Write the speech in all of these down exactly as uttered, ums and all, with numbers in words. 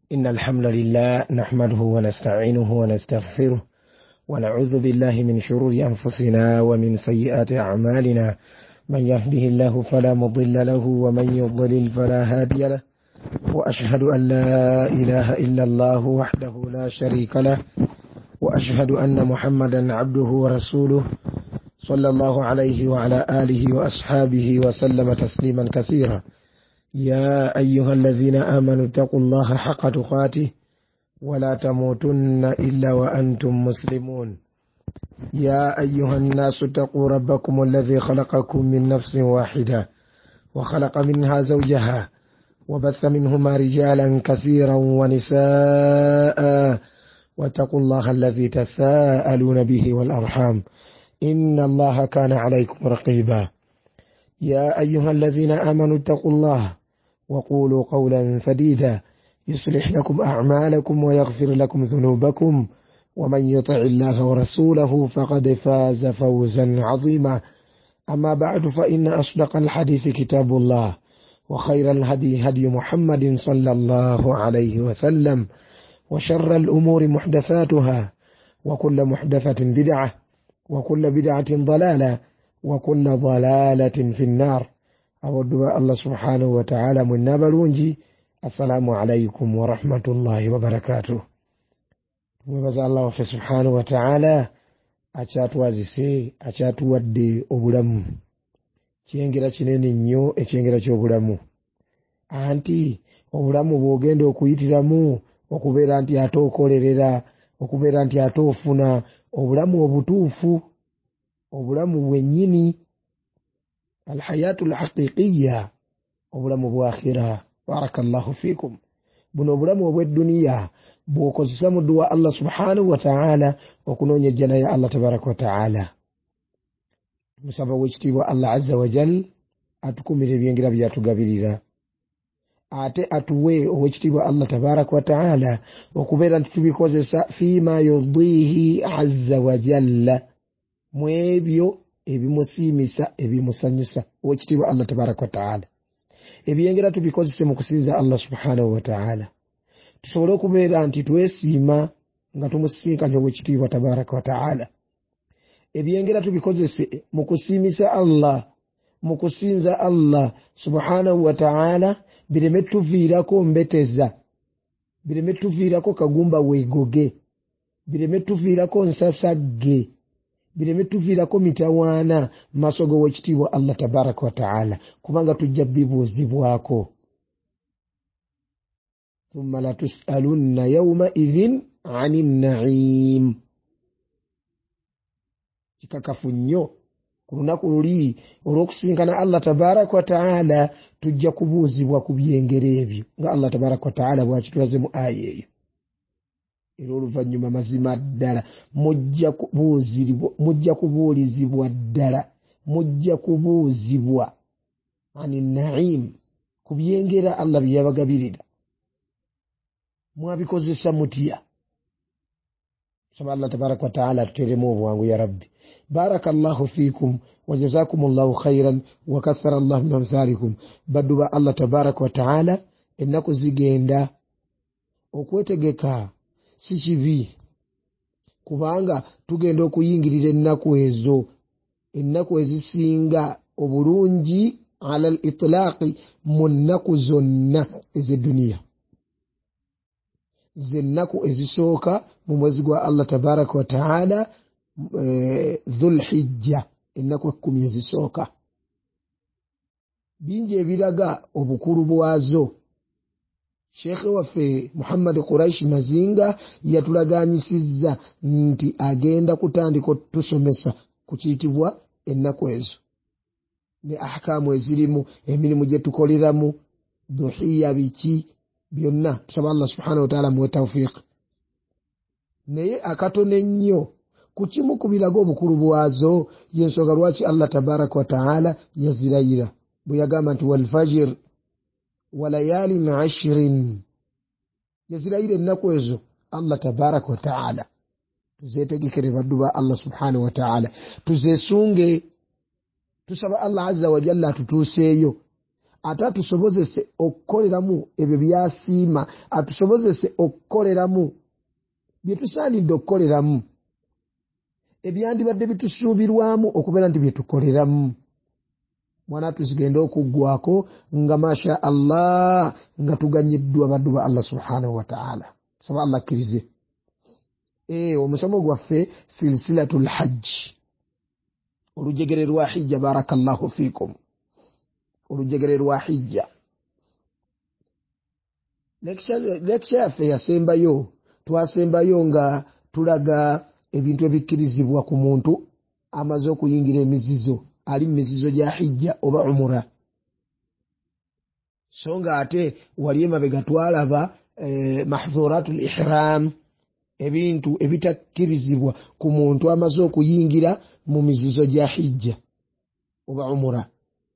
إن الحمد لله نحمده ونستعينه ونستغفره ونعوذ بالله من شرور أنفسنا ومن سيئات أعمالنا. من يهده الله فلا مضل له ومن يضلل فلا هادي له، وأشهد أن لا إله إلا الله وحده لا شريك له، وأشهد أن محمدا عبده ورسوله صلى الله عليه وعلى آله وأصحابه وسلم تسليما كثيرا. يا أيها الذين آمنوا اتقوا الله حق تقاته ولا تموتن إلا وأنتم مسلمون. يا أيها الناس اتقوا ربكم الذي خلقكم من نفس واحدة وخلق منها زوجها وبث منهما رجالا كثيرا ونساء، واتقوا الله الذي تساءلون به والأرحام إن الله كان عليكم رقيبا. يا أيها الذين آمنوا اتقوا الله وقولوا قولا سديدا يصلح لكم أعمالكم ويغفر لكم ذنوبكم، ومن يطع الله ورسوله فقد فاز فوزا عظيما. أما بعد، فإن أصدق الحديث كتاب الله، وخير الهدي هدي محمد صلى الله عليه وسلم، وشر الأمور محدثاتها، وكل محدثة بدعة، وكل بدعة ضلالة، وكل ضلالة في النار. أود الله سبحانه وتعالى من نبلونجي. السلام عليكم ورحمة الله وبركاته. وبزا الله في سبحانه وتعالى أشات وازيسي أشات ودي أبولامو كينجرا kinene nnyo ekyengera ky'obulamu. Anti obulamu bw'ogenda okuyitiramu okubeera nti ate okolerera, okubeera nti ate ofuna obulamu obutuufu, obulamu bwennyini, alhayatu alhaqiqiyya, obulamu bw'akhira. Barakallahu fikum. Buno obulamu obw'edduniya bw'okozesa mu dduwa Allah subhanahu wa ta'ala okunoonya ejjana ya Allah tabaraka wa ta'ala. Musaba w'ekitiibwa Allah azza wa jal atukumira ebyengera byatugabirira, ate atuwe ow'ekitiibwa Allah tabaraka wa ta'ala okubeera nti tubikozesa fiima yurdihi azza wa jalla, mu ebyo ebimusiimisa ebimusanyusa ow'ekitiibwa Allah tabaraka wa ta'ala. Ebyengera tubikozese mu kusinza Allah subhanahu wa ta'ala, tusobole okubeera nti twesiima nga tumusinkanya ow'ekitiibwa tabaraka wa ta'ala. Ebyengera tubikozese mu kusiimisa Allah, mu kusinza Allah subhanahu wa ta'ala, bireme tuviirako mbeteza, bireme tuviirako kagumba weegoge, bireme tuviirako nsasagge, bireme tuviirako mitawaana masogo w'ekitiibwa Allah tabaraka wa ta'ala, kubanga tujja bibuuzibwako. thumma latus'alunna yawma idhin 'anin na'im. Kikakafu nnyo ku lunaku luli olw'okusinkana Allah tabaraka wa ta'ala, tujja kubuuzibwa ku byengero ebyo nga Allah tabaraka wa ta'ala bw'akitulaze mu aya eyo. Era oluvannyuma mazima ddala mujja kubuuzibwa, mujja kubuulizibwa ddala, mujja kubuuzibwa ani na'im, ku byengera Allah bye yabagabirira. Mwabikozesa mutya? Saba Allah tabaraka wa ta'ala atuteremu obwangu ya Rabbi. Barakallahu fikum wa jazakumullahu khairan wa kathara Allah min amthalikum. Badduba Allah tabaraka wa ta'ala ennaku zigenda okwetegeka si kibi, kubanga tugenda okuyingirira ennaku ezo, ennaku ezisinga obulungi ala al-itlaaqi mu nnaku zonna ez'edduniya. Zennaku ezisooka mu mwezi gwa Allah tabaraka wa ta'ala, e, dhul hijja, ennaku ekkumi ezisooka. Bingi ebiraga obukulu bwazo. Sheikhe waffe Muhammad Quraish Mazinga yatulaganyisizza nti agenda kutandika tusomesa ku kiyitibwa ennaku ezo ne ahkamu ezirimu, emirimu gye tukoleramu, duhiya biki, byonna tusaba Allah subhanahu wa ta'ala muwe tawfiq. Naye akatone nnyo ku kimu ku biraga obukulu bwazo y'ensonga lwaki Allah tabaraka wa ta'ala yazirayira bwe yagamba nti wal fajr wa layalin ashrin. Yazirayira ennaku ezo Allah tabaraka wa ta'ala. Tuzeetegekere baddu ba Allah subhanahu wa ta'ala, tuzeesunge, tusaba Allah azza wa jalla atutuuseeyo, ate atusobozese okukoleramu ebyo byasiima, atusobozese okukoleramu bye tusaanidde okukoleramu, ebyandibadde bitusuubirwamu okubeera nti bye tukoleramu. Mwana tuzigenda okuggwako nga masha Allah nga tuganyiddwa baddu ba Allah subhanahu wa ta'ala. Saba Allah kirize. Eh omusomo gwaffe silsilatul hajj. Olujegere lwa hijja barakallahu fikum. Olujegere lwa hijja. Lecture lecture yaffe yasembayo, twasembayo nga tulaga ebintu ebikirizibwa ku muntu amaze okuyingira emizizo, ali mizizo gya hijja oba umura. So nga ate wali emabega twalaba eh, mahdhuratul ihram, ebintu ebitakirizibwa ku muntu amaze okuyingira mu mizizo gya hijja oba umura.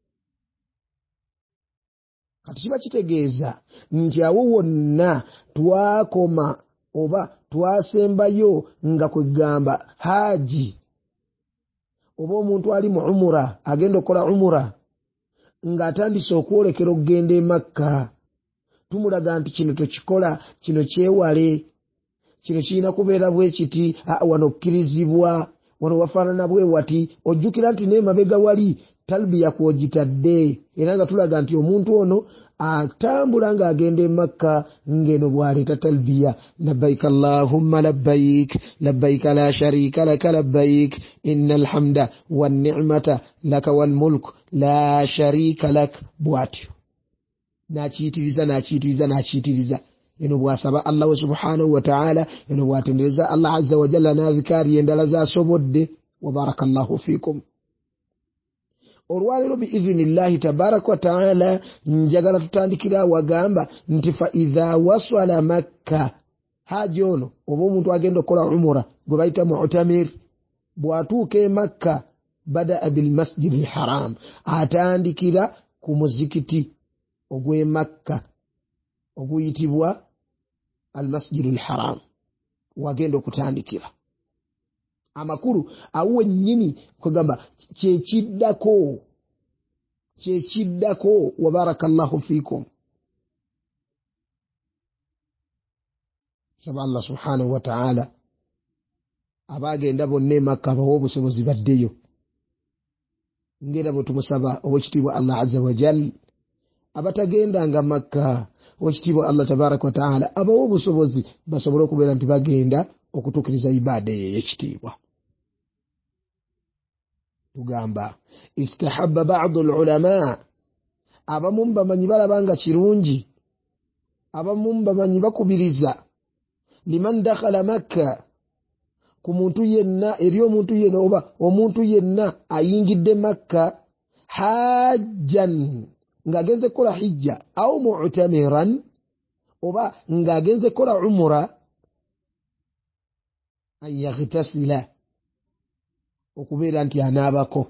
Kati kiba kitegeeza nti awo wonna twakoma oba twasembayo nga kwegamba haji oba omuntu ali mu umura agenda okukola umura nga atandise okwolekera okugenda e Makka, tumulaga nti kino tokikola, kino kyewale, kino kirina kubeera bwe kiti, wano okkirizibwa, wano wafaanana bwe wati, ojjukira nti n'emabega wali talbiya kwogitadde, era nga tulaga nti omuntu ono atambula nga agenda e Makka ngeno bwaleeta talbiya, labbaik allahumma labbaik labbaik la sharika laka labbaik innal hamda wan ni'mata laka wal mulk la sharika lak, bwatyo nakiyitiriza nakiyitiriza nakiyitiriza. Eno bwasaba Allah subhanahu wa ta'ala, eno bwatendereza Allah azza wa jalla n'adhikari endala z'asobodde. Wa barakallahu fikum. Olwaliro biiznillahi tabaraka wa ta'ala njagala tutandikira wagamba nti fa idha wasala Makka, haji ono oba omuntu agenda okukola umura gwe bayita mu'tamir, bwatuuka e Makka bada bil masjidil haram, atandikira ku muzikiti ogw'e Makka oguyitibwa al masjidul haram, wagenda okutandikira. Amakuru awo nnyini kwegamba kyekiddako kyekiddako. Wa barakallahu fikum. Saba Allah subhanahu wa ta'ala abagenda bonna e Makka bawo obusobozi baddeyo, ngera bwe tumusaba owekitiibwa Allah azza wa jal. Abatagendanga Makka owekitiibwa Allah tabaraka wa ta'ala abawo obusobozi basobole okubeera nti bagenda okutuukiriza ibaada ey'ekitiibwa. Tugamba istahabba ba'du al-ulama, abamu bamanyi balabanga kirungi, abamu bamanyi bakubiriza liman dakhala Makka, ku muntu yenna, eri omuntu yenna oba omuntu yenna ayingidde Makka hajjan ng'agenze kukola hijja au mu'tamiran oba ng'agenze kukola umura, an yaghtasila, okubeera nti anaabako.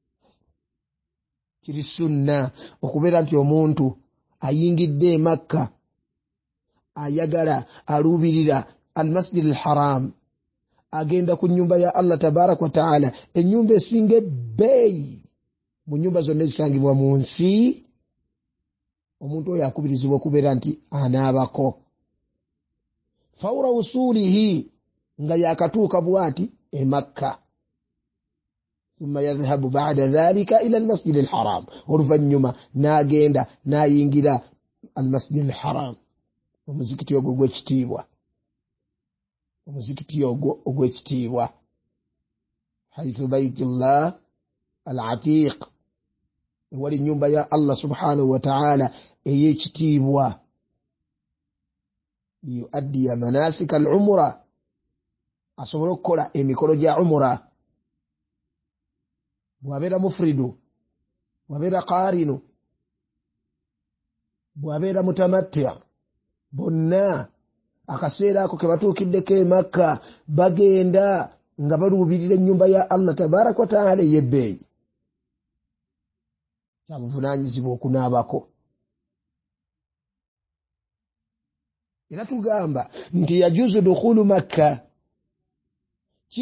Kiri sunna okubeera nti omuntu ayingidde e Makka ayagala aluubirira al masjid al haram, agenda ku nnyumba ya Allah tabaraka wa ta'ala, ennyumba esinga ebbeeyi mu nnyumba zonna ezisangibwa mu nsi, omuntu oyo akubirizibwa okubeera nti anaabako. Fawra usulihi, nga yakatuuka bwati e Makka. Thumma yadhhabu ba'da dhalika ila al-masjid al-haram, oluvannyuma n'agenda n'ayingira al-masjid al-haram, omuzikiti ogwo ogw'ekitiibwa, omuzikiti ogwo ogw'ekitiibwa, haythu baytullah al-atiq, wali nyumba ya Allah subhanahu wa ta'ala ey'ekitiibwa. Liyuaddiya manasika al-umra, asobole okukola emikolo gya umra. Bwabeera mufridu, bwabeera qarinu, bwabeera mutamatti, bonna akaseera ako ke batuukiddeko e Makka bagenda nga baluubirira ennyumba ya Allah tabaraka wa ta'ala ey'ebbeeyi. Kyabuvunaanyizibwa okunaabako. Era tugamba nti yajuzu dukhulu Makka,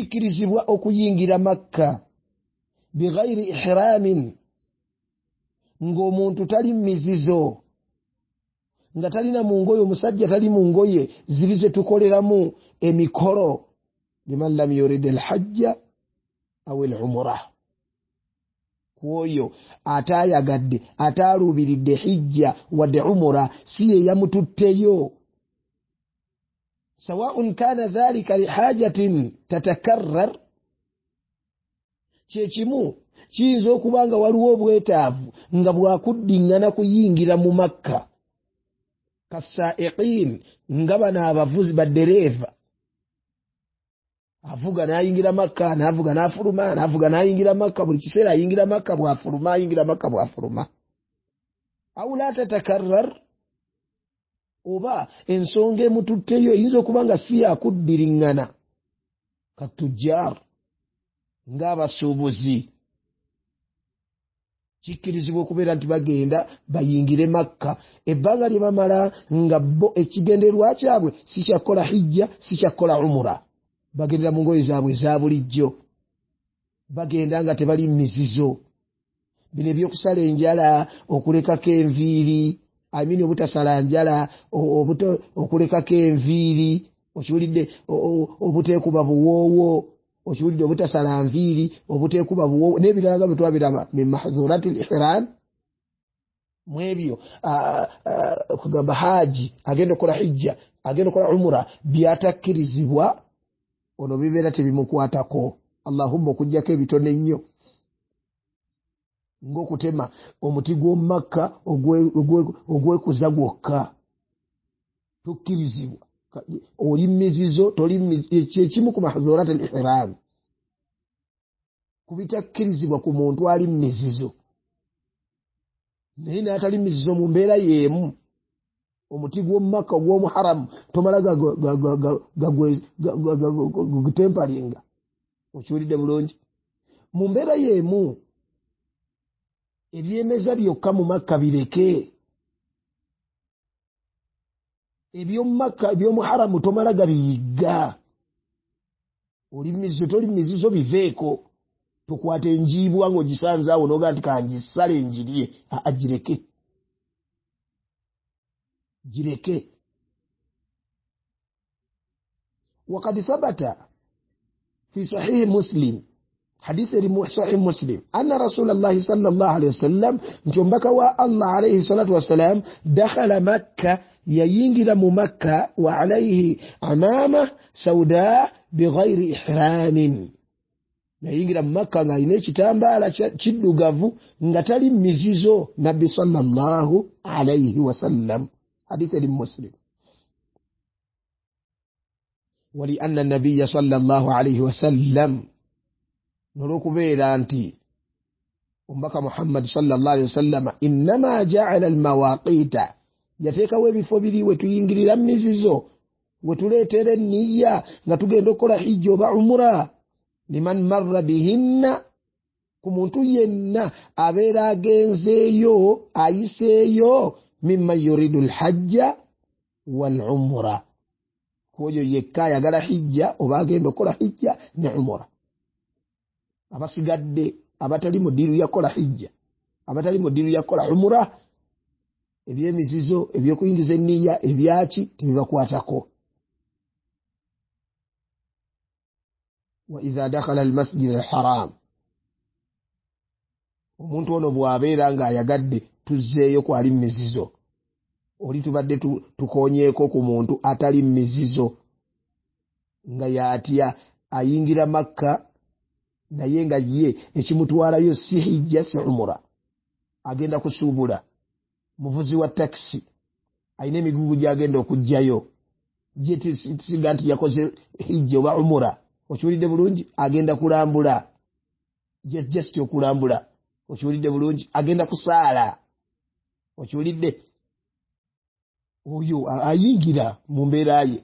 kikirizibwa okuyingira Makka bighayri ihramin, ng'omuntu tali mizizo nga talina mu ngoye omusajja tali mu ngoye ziri ze tukoleramu emikolo liman lam yurid alhajja aw alumra kwoyo atayagadde ataluubiridde hijja wadde umra si ye yamututteyo سواء كان ذلك لحاجة تتكرر kyekimu kiyinza okuba nga waliwo obwetaavu nga bwakuddingana kuyingira mu Makka kasaiqin nga bano abavuzi baddereeva avuga n'ayingira Makka n'avuga n'afuluma n'avuga n'ayingira Makka buli kiseera ayingira Makka bw'afuluma ayingira Makka bw'afuluma aw la tatakarrar oba ensonga emututteyo eyinza okuba nga si yakuddiriŋŋana katujjar ng'abasuubuzi kikkirizibwa okubeera nti bagenda bayingire Makka ebbanga lye bamala nga bo ekigenderwa kyabwe si kyakola hijja si kyakola umura bagendera mu ngoye zaabwe eza bulijjo bagenda nga tebali mizizo bino ebyokusala enjala okulekako enviiri amini obutasala njala okulekako enviiri okiwulidde obuteekuba buwoowo okiwulidde obutasala nviiri obuteekuba buwoowo n'ebirala nga bwe twabiraba min mahdhurati al-ihram mu ebyo okugamba haaji agenda okukola hijja agenda okukola umura byatakkirizibwa ono bibeera tebimukwatako allahumma okuggyako ebitone ennyo ng'okutema omuti gw'omu Makka ogwekuza gwokka tukkirizibwa oli mizizo toli kyekimu ku mahdhurat al-ihram kubitakkirizibwa ku muntu ali mizizo naye n'atali mizizo mu mbeera y'emu omuti gw'omu Makka ogw'omu haramu tomala gutempalinga okiwulidde bulungi mu mbeera y'emu ebyemeza byokka mu Makka bireke eby'omu Makka eby'omu haramu tomala gabiyigga oli mizizo toli mizizo biveeko tokwata enjiibwa ng'ogisanze awo n'ogaa nti kangisale enjirye agireke gireke وقد ثبت في صحيح مسلم حديث صحيح مسلم أن رسول الله صلى الله عليه وسلم جنبك والله عليه الصلاة والسلام دخل مكة يينجل مكة وعليه عمامة سوداء بغير إحرام يينجل مكة غايني كتامبالا كدغافو نغتالي مزيزو نبي صلى الله عليه وسلم حديث مسلم ولأن النبي صلى الله عليه وسلم نروكبيرا أنتي أمك محمد صلى الله عليه وسلم إنما جعل المواقيت يتيكا وبفوبيلي وتينجري لمزيزو وتليتر النية نتوغي نكولا حجو بعمرا لمن مر بهن كمونتو ينا أبيرا جنزيو أيسيو ممن يريد الحج والعمرة كوجو يكا يغلا حجة وباغي نكولا حجة نعمرة abasigadde abatali mu ddiru yakola hijja abatali mu ddiru yakola umura ebyemizizo ebyokuyingiza enniya ebyaki tebibakwatako wa idha dakhala almasjid alharam omuntu ono bw'abeera ng'ayagadde tuzzeeyo kwali mizizo oli tubadde tukonyeeko ku muntu atali mizizo nga yatya ayingira Makka naye nga ye ekimutwalayo si hijja si umura agenda kusuubula muvuzi wa taxi ayina emigugu gy'agenda okugjayo je tisiga nti yakoze hijja oba umura okiwulidde bulungi agenda kulambula just okulambula okiwulidde bulungi agenda kusaala okiwulidde oyo ayingira mu mbeera ye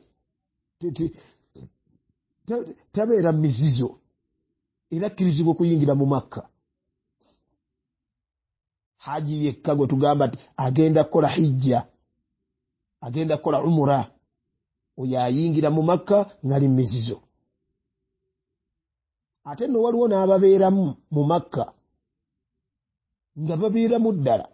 tabeera mizizo era akkirizibwa okuyingira mu Makka haji yekka gwe tugamba nti agenda kukola hijja agenda kukola umura oyo ayingira mu Makka ngali mizizo ate nno waliwo n'ababeeramu mu Makka nga babeera muddala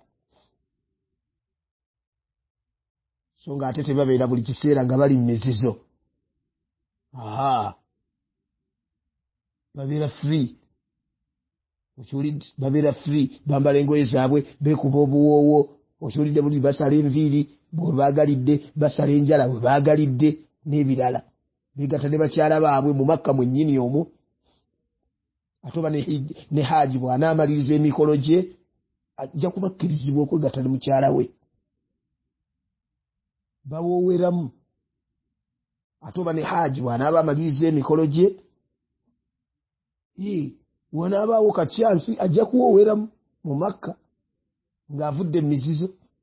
so nga ate tebabeera buli kiseera nga bali mmizizo aha babeera free okiwulidde babeera free bambala engoye zaabwe beekuba obuwoowo okiwulidde buli basala enviiri bwe baagalidde basala enjala bwe baagalidde n'ebirala beegatta ne bakyala baabwe mu Makka mwennyini omwo ate oba ne haaji bw'anaamaliriza emikolo gye ajja kubakkirizibwa okwegatta ne mukyala we bawooweramu ate oba ne haaji bw'anaaba amaliriza emikolo gye wanaabaawo kakyansi ajja kuwooweramu mu Makka ng'avudde mu mizizo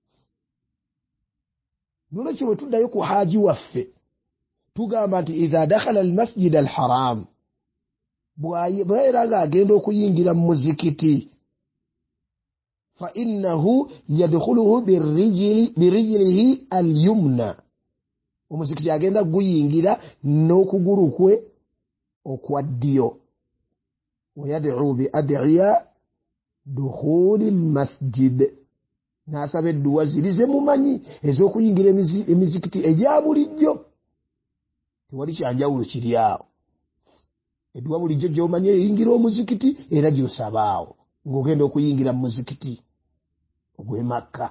nolwekyo bwe tuddayo ku haaji waffe tugamba nti idha dakhala almasjid alharam bw'abeera ng'agenda okuyingira mu muzikiti fa innahu yadkhuluhu birijlihi alyumna omuzikiti agenda guyingira n'okugulu kwe okwa ddyo wayad'u bi ad'iya dukhuli almasjid n'asaba edduwa ziri ze mumanyi ez'okuyingira emizikiti egya bulijjo tewali kyanjawulo kiri awo edduwa bulijjo gy'omanyi eyingira omuzikiti era gy'osaba awo ng'ogenda okuyingira mu muzikiti ogw'e Makka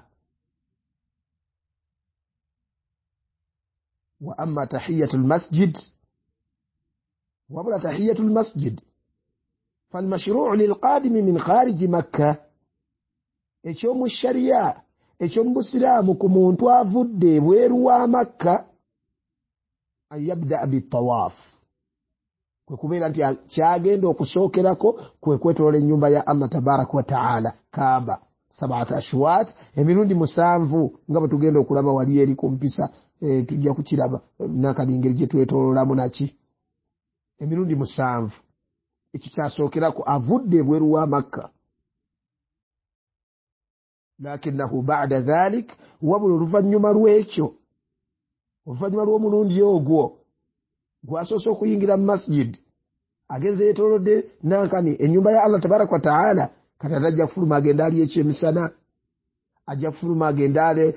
wa amma tahiyatul masjid wabula tahiyatul masjid فالمشروع للقادم من خارج مكة ekyomu shariya ekyomu busiraamu ku muntu avudde ebweru wa Makka an yabda bitawaaf kwe kubeera nti kyagenda okusookerako kwe kwetoola ennyumba ya Allah tabaraka wa taala Kaaba sab'at ashwaat emirundi musanvu nga bwe tugenda okulaba wali eri ku mpisa e, tujja kukiraba n'akalingeri gye twetooloolamu naki emirundi musanvu ekyo kyasookerako avudde ebweru wa Makka lakinahu ba'da dhalik wabula oluvannyuma lw'ekyo oluvannyuma lw'omulundi ogwo gwasoose okuyingira mu masjid agenze yeetoolodde nankani ennyumba ya Allah tabaraka wa taala kati ate ajja kufuluma agenda ali ekyemisana ajja kufuluma agenda ale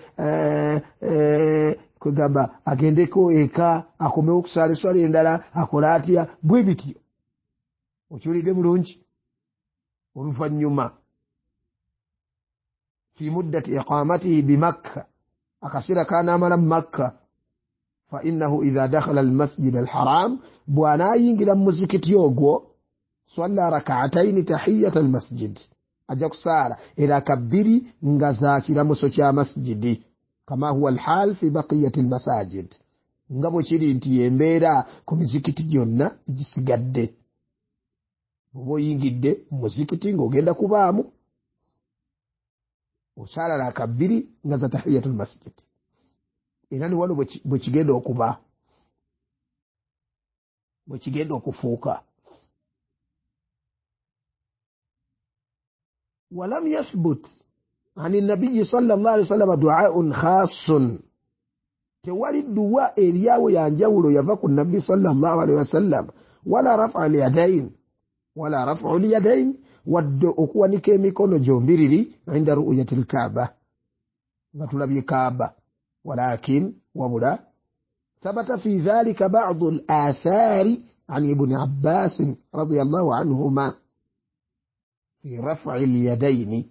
kwegamba agendeko eka akomewo okusaala eswala endala akola atya bwe bityo okiwulidde bulungi oluvannyuma fi muddati iqamatihi bimakka akaseera kanaamala mu Makka fa innahu idha dakhala almasjid alharam bw'anaayingira mu muzikiti ogwo swalla rak'ataini tahiyata almasjid ajja kusaala eraka bbiri nga za kiramuso kya masjidi kama huwa alhal fi baqiyati almasajid nga bwe kiri nti yembeera ku mizikiti gyonna gisigadde oba oyingidde mu muzikiti ng'ogenda kubaamu osaala raka bbiri nga za tahiyatul masjid era ni wano bwe kigenda okuba bwe kigenda okufuuka walam yathbut ani nabiyyi sallallahu alaihi wasallam du'aun khassun tewali dduwa eriyawo yanjawulo yava ku nabbi sallallahu alaihi wasallam wala raf'a al-yadayn wala raf'u al-yadayn wadde okuwanika emikono gyombiriri inda ru'yati al-Kaaba nga tulabye Kaaba walakin wabula ثبت في ذلك بعض الآثار عن ابن عباس رضي الله عنهما في رفع اليدين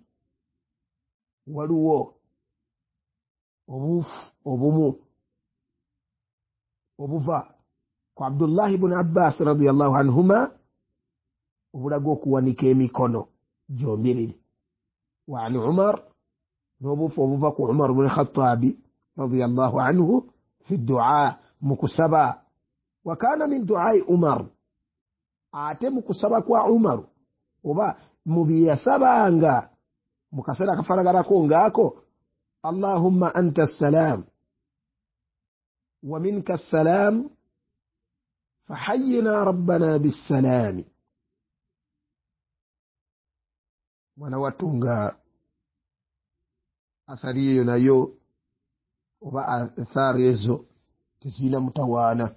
ولو أبوف أبومو أبوفا وعبد الله بن عباس رضي الله عنهما obulagoku wanika emikono gyombiriri wa an Umar n'obufu obuva ku Umar ibn Khattab radiyallahu anhu fi du'a mukusaba wa kana min du'ai Umar ate mukusaba kwa Umar oba mubiyasabanga mukasera kafaragarako ngaako Allahumma anta as-salam wa minka as-salam fahayyina rabbana bis-salam mwana watunga athari eyo nayo oba athari ezo tezina mutawaana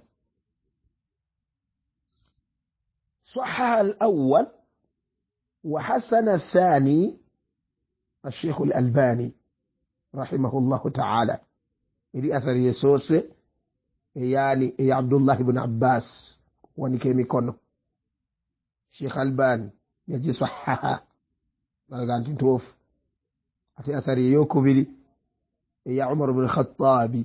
صحح الأول وحسن الثاني الشيخ الألباني رحمه الله تعالى إلي أثر يسوس يعني يا عبد الله بن عباس ونكيمي كونو الشيخ الألباني يجي صحها قال توف أتي أثر يوكبلي يا عمر بن الخطاب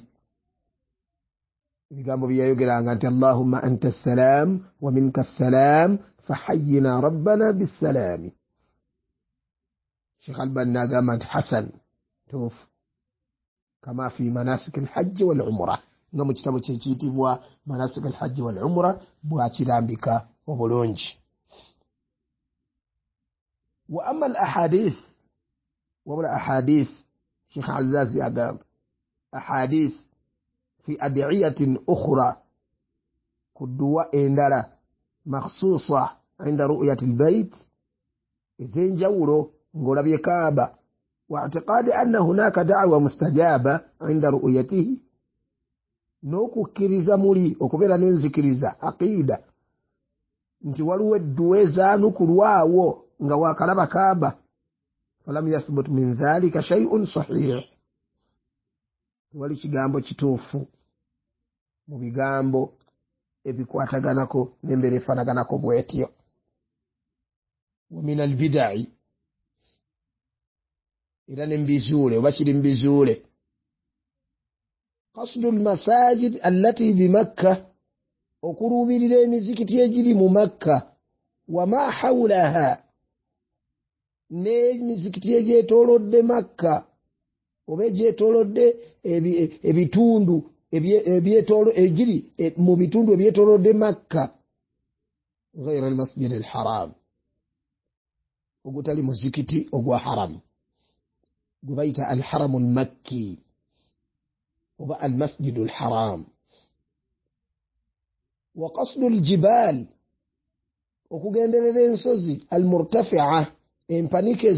قام بيا يقول أنت اللهم أنت السلام ومنك السلام فحينا ربنا بالسلام. شيخ البنا قامت حسن توف كما في مناسك الحج والعمرة نعم اجتمع تشيتي بوا مناسك الحج والعمرة بوا تلامبك وبلونج. وأما الأحاديث ولا أحاديث شيخ عزازي أقام أحاديث في أدعية أخرى كدواء إندرا مخصوصة عند رؤية البيت زين جورو نقول بيكابا واعتقاد أن هناك دعوة مستجابة عند رؤيته نوكو كريزا مولي وكبيرا ننزي كريزا عقيدة nti waliwo edduwezaanu ku lwawo nga waakalaba kaaba falam yathbut min dhalika shay'un sahih. Wali kigambo kituufu mu bigambo ebikwataganako n'embeera efanaganako bwetyo. wa min albidai era nembizuule oba kiri mbizuule qasdu almasajid allati bimakka okuluubirira emizikiti egiri mu makka wama hawlaha n'emizikiti egyetoolodde makka oba egyetoolodde ebitundu egiri mu bitundu ebyetoolodde makka ghayra almasjid alharam ogutali muzikiti ogwa haram gwe bayita alharamu almakki oba almasjidu alharam. wa qasdu aljibal okugenderera ensozi almurtafi'a empanike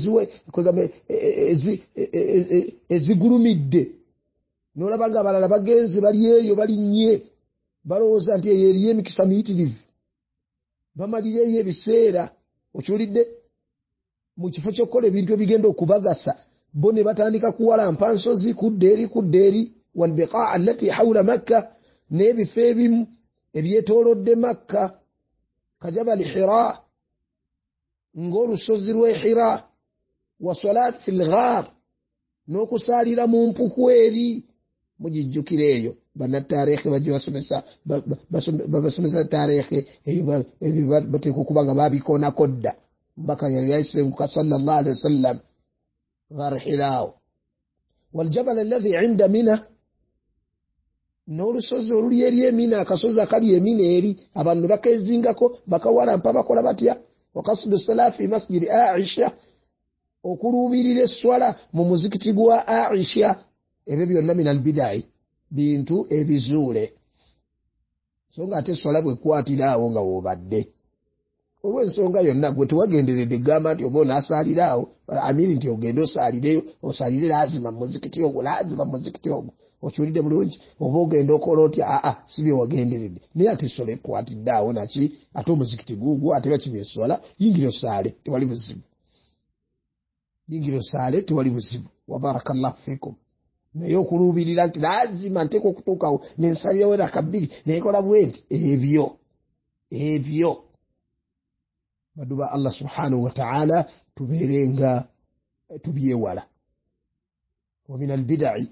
ezigulumidde n'olaba nga abalala bagenzi bali eyo balinnye balowooza nti eyo eriyo emikisa miyitirivu bamalira eyo ebiseera okiwulidde mu kifo ky'okukola ebintu ebigenda okubagasa bo ne batandika kuwalampa nsozi kudda eri kudda eri walbiqaa allati hawla makka n'ebifo ebimu ebyetoolodde makka kajabali hira ng'olusozi lw'e hira wa salat fil ghar n'okusaalira mu mpuku eri mugijjukira eyo bannataarikhi bajje basomesa babasomesa taarikhi eyo bateeka okuba nga baabikoonako dda mbaka yayisenguka sallallahu alaihi wasallam ghar hiraawo waljabal alladhi inda mina n'olusozi oluli eri emina akasozi akali emina eri abantu bakezingako bakawalampa bakola batya wakasudu sala fi masjidi Aisha okuluubirira esswala mu muzikiti gwa Aisha ebyo byonna min albidai bintu ebizuule so nga ate esswala bwekwatiraawo nga woobadde olw'ensonga yonna gwe tewagenderedde gamba nti oba onaasaaliraawo amiri nti ogende osaalireyo osaalire laazima muzikiti ogwo laazima muzikiti ogwo okiwulidde bulungi oba ogenda okola otya aa si bye wagenderedde naye ate esswala ekwatiddaawo naki ate omuzikiti guugwo ate bakimya esswala yingira osaale tewali buzibu yingira osaale tewali buzibu wa barakallahu fikum. naye okuluubirira nti laazima nteeka okutuukawo nensalirawo raka bbiri nekola bwenti ebyo ebyo baduba Allah subhanahu wa ta'ala tubeerenga tubyewala. wa min albidai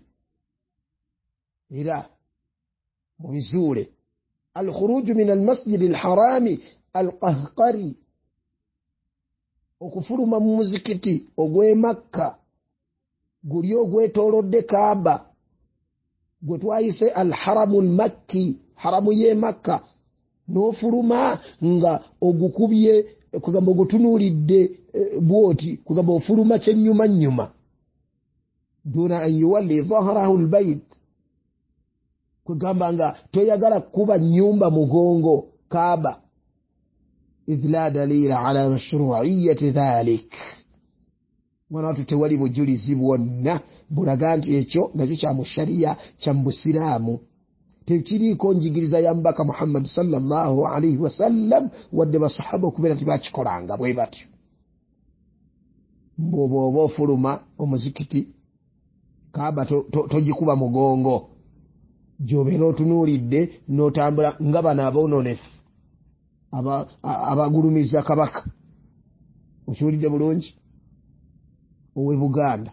era mu bizuule alkhuruju min almasjid alharami alqahqari okufuluma mu muzikiti ogw'e Makka guli ogwetoolodde Kaaba gwe twayise alharamu almakki haramu y'e Makka n'ofuluma nga ogukubye kugamba ogutunuulidde bwoti kugamba ofuluma kyennyuma nnyuma duna an yuwalli dhahrahu albayt kugamba nga toyagala kuba nyumba mugongo Kaaba idh la dalila ala mashru'iyyati dhalik wanatu tewali bujulizi bwonna bulaga nti ekyo nakyo kya mu sharia kya mu busiraamu tekiriiko njigiriza ya mbaka Muhammad sallallahu alaihi wasallam wadde basahaba okubeera nti bakikolanga bwe batyo. mbobo obo fuluma omuzikiti Kaaba togikuba to, to mugongo jobe n'otunuulidde n'otambula nga bana aboononefu aba abagulumiza kabaka okiwulidde bulungi owe Buganda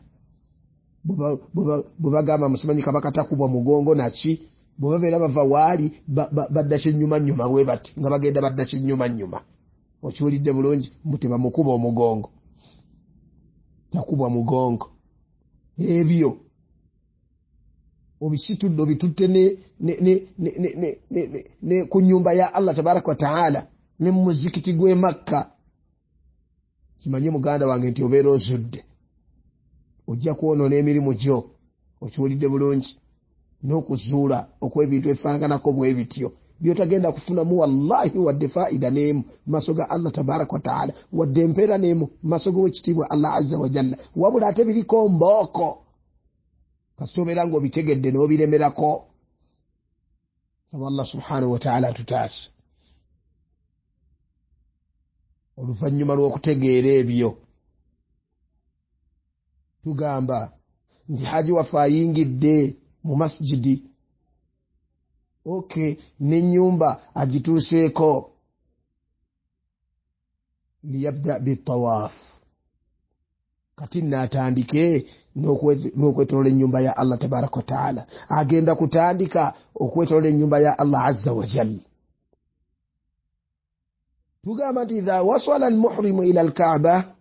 bwe bagamba musimanyi kabaka takubwa mugongo naki bwe babeera bava waali badda kinyuma nyuma bwe bati nga bagenda badda kinyuma nyuma okiwulidde bulungi mbu bamukuba omugongo takubwa mugongo ebyo obisitudde obitutte ne ne ne ne ne ne ku nyumba ya Allah tabaraka wa taala ne muzikiti gwe Makka kimanye muganda wange nti obeera ozudde ojja kuwonoona emirimu gyo okiwulidde bulungi n'okuzuula okw'ebintu ebifaanaganako bwe bityo byotagenda kufunamu wallahi wadde faida n'emu maaso ga Allah tabaraka wa taala wadde empeera n'emu maaso g'owekitiibwa Allah azza wa jalla wabula ate biriko mbooko kasita obeera ng'obitegedde n'obiremerako saba Allah subhanahu wa taala atutaase oluvannyuma lw'okutegeera ebyo tugamba nti haji waffe ayingidde mu masjidi okay n'ennyumba agituuseeko liyabda bitawaf kati naatandike n'okwetolola ennyumba ya Allah tabaraka wa taala agenda kutandika okwetolola ennyumba ya Allah azza wa jalla tugamba nti idha wasala almuhrimu ila alkaaba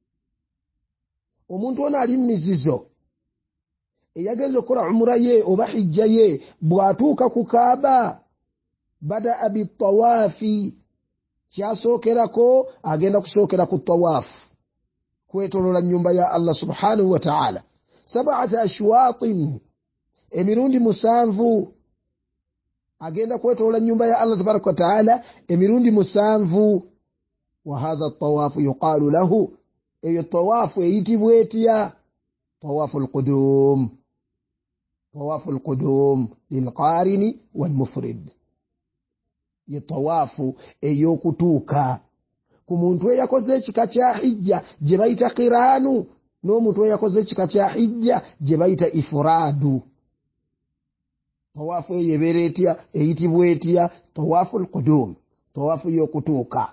omuntu ono ali mumizizo eyagenza okukola umura ye oba hijja ye bw'atuuka ku kaaba badaa bitawaafi kyasookerako agenda kusookera ku tawaafu kwetolola nyumba ya Allah subhanahu wa ta'ala sab'ata ashwaatin emirundi musanvu agenda kwetolola nyumba ya Allah tabaraka wa ta'ala emirundi musanvu wa hadha at-tawaafu yuqalu lahu eyo tawaafu eyitibwa etya tawaafu al-qudum tawaafu al-qudum lilqarini walmufrid ye tawaafu ey'okutuuka ku muntu eyakoze ekika kya hijja gye bayita qiraanu n'omuntu eyakoze ekika kya hijja gye bayita ifraadu tawaafu eyo ebeera etya eyitibwa etya tawaafu al-qudum tawaafu y'okutuuka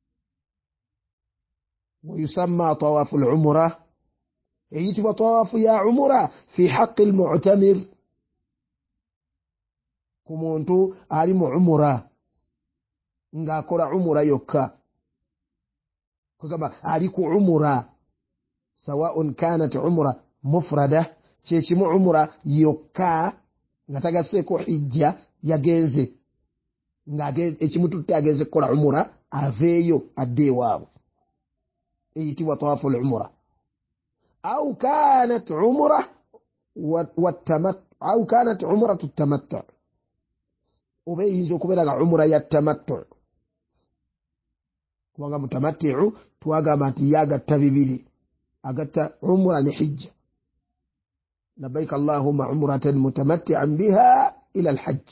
ويسمى طواف العمرة يجب طواف يا عمرة في حق المعتمر كمونتو عالم عمرة nga kola umura yokka kugamba aliku umura سواء كانت عمرة مفردة كيكيمو عمرة yokka nga tagaseko hijja yagenze nga ekimututte agenze kola umura aveeyo adde waabo ايتي طواف العمرة أو كانت عمرة والتمتع أو كانت عمرة التمتع وبيجي كبيرة عمرة يتمتع وقام متمتع توقام تياغا التبيبيلي أقلت عمرة نحج لبيك اللهم عمرة متمتعا بها إلى الحج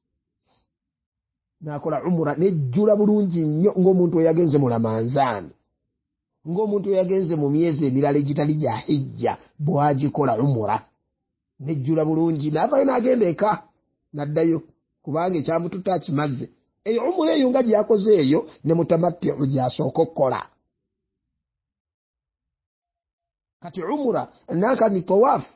ناكل عمرة نجل برونجي نغمونتو يغنز ملمانزان ng'omuntu yagenze mu myezi emirala egitali gya hijja bw'agikola umura nejjula bulungi n'avayo n'agenda eka n'addayo kubanga ekyamututa akimaze eyo umura eyo nga gyakoze eyo ne mutamattiu gy'asooka okukola kati umura nanka ni tawaafu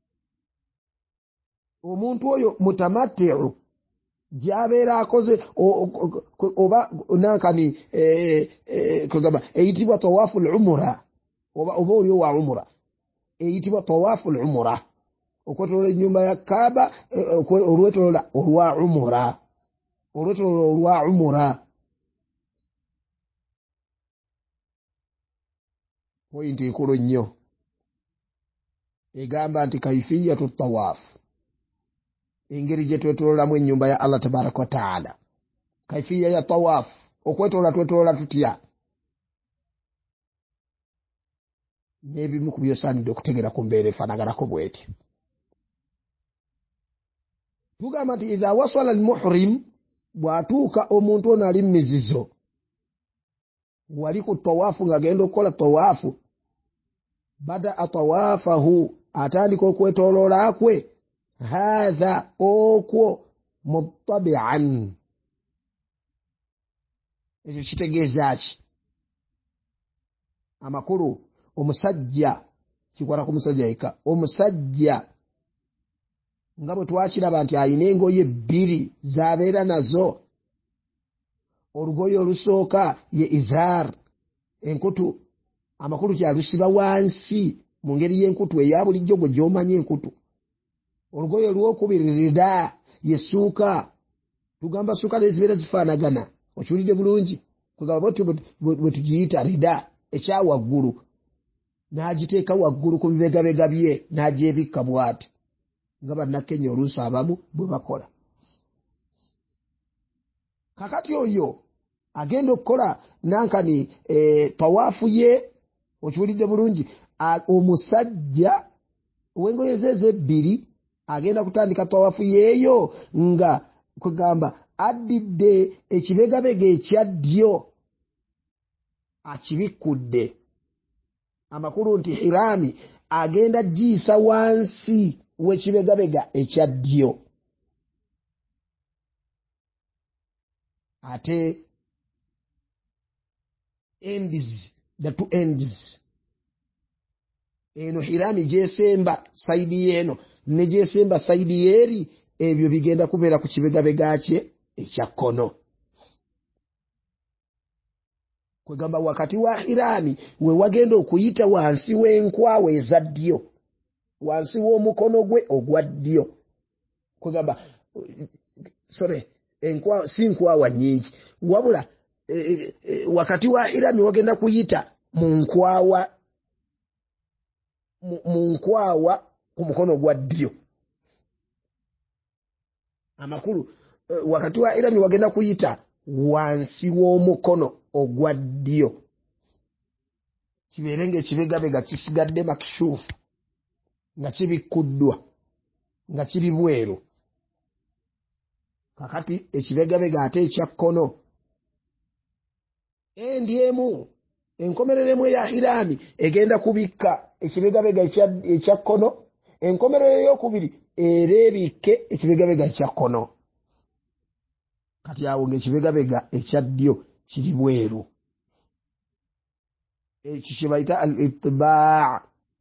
omuntu oyo mutamattiu jabeera akoze oba nankani kugamba eyitibwa tawaafu al-umra oba oba oli wa umra eyitibwa tawaafu al-umra okwetolola ennyumba ya Kaaba olwetolola olwa umra olwetolola olwa umra pointi nkulu nnyo egamba nti kaifiyatu tawaafu engeri gye twetololamu ennyumba ya Allah tabaraka wa taala kaifiya ya tawaf okwetolola twetolola tutya n'ebimu ku byosaanidde okutegera ku mbeera efaanaganako bw'etyo tugamba nti idha wasala al-muhrim bw'atuuka omuntu ono ali mu mizizo wali ku tawaafu ng'agenda okukola tawaafu bada tawafahu atandika okwetoloola kwe hadha okwo muttabi'an ekyo kitegeeza ki amakulu omusajja kikwata ku musajja yekka omusajja nga bwe twakiraba nti alina engoye bbiri z'abeera nazo olugoye olusooka ye izaar enkutu amakulu kyalusiba wansi mu ngeri y'enkutu eya bulijjo gwe gy'omanya enkutu olugoye olwokubiri rida yesuuka tugamba suuka nezibeera zifaanagana okiwulidde bulungi kugamba bwe tugiyita rida ekyawaggulu n'agiteeka waggulu ku bibegabega bye n'agyebikka bw'ati nga bannakenya oluusi abamu bwe bakola kakati oyo agenda okukola nankani e, tawaafu ye okiwulidde bulungi omusajja ow'engoye ze ezebbiri agenda kutandika tawaafu yeeyo nga kugamba addidde ekibegabega ekya ddyo akibikkudde amakulu nti hiraami agenda giyisa wansi w'ekibegabega ekya ddyo ate ends the two ends eno hiraami gyesemba saidi yeeno ne gyesemba saidi yeeri ebyo bigenda kubeera ku kibegabega kye ekya kkono kwegamba wakati wa hiraami we wagenda okuyita wansi w'enkwawa eza ddyo wansi w'omukono gwe ogwa ddyo kwegamba sorry enkwawa si nkwawa nnyingi wabula e, e, e, wakati wa hiraami wagenda kuyita mu nkwawa mu, mu nkwawa ku mukono gwa ddyo amakulu e, wakati wa hiraami wagenda kuyita wansi w'omukono ogwa ddyo kibeere ng'ekibegabega kisigadde makishuufu nga kibikkuddwa nga kiri bweru kakati ekibegabega ate ekya kkono endi emu enkomerero emu eya hiraami egenda kubikka ekibegabega ekya kkono enkomerero ey'okubiri era ebikke ekibegabega ekya kkono kati awo ng'ekibegabega ekya ddyo kiri bweru ekyo kye bayita al itibaa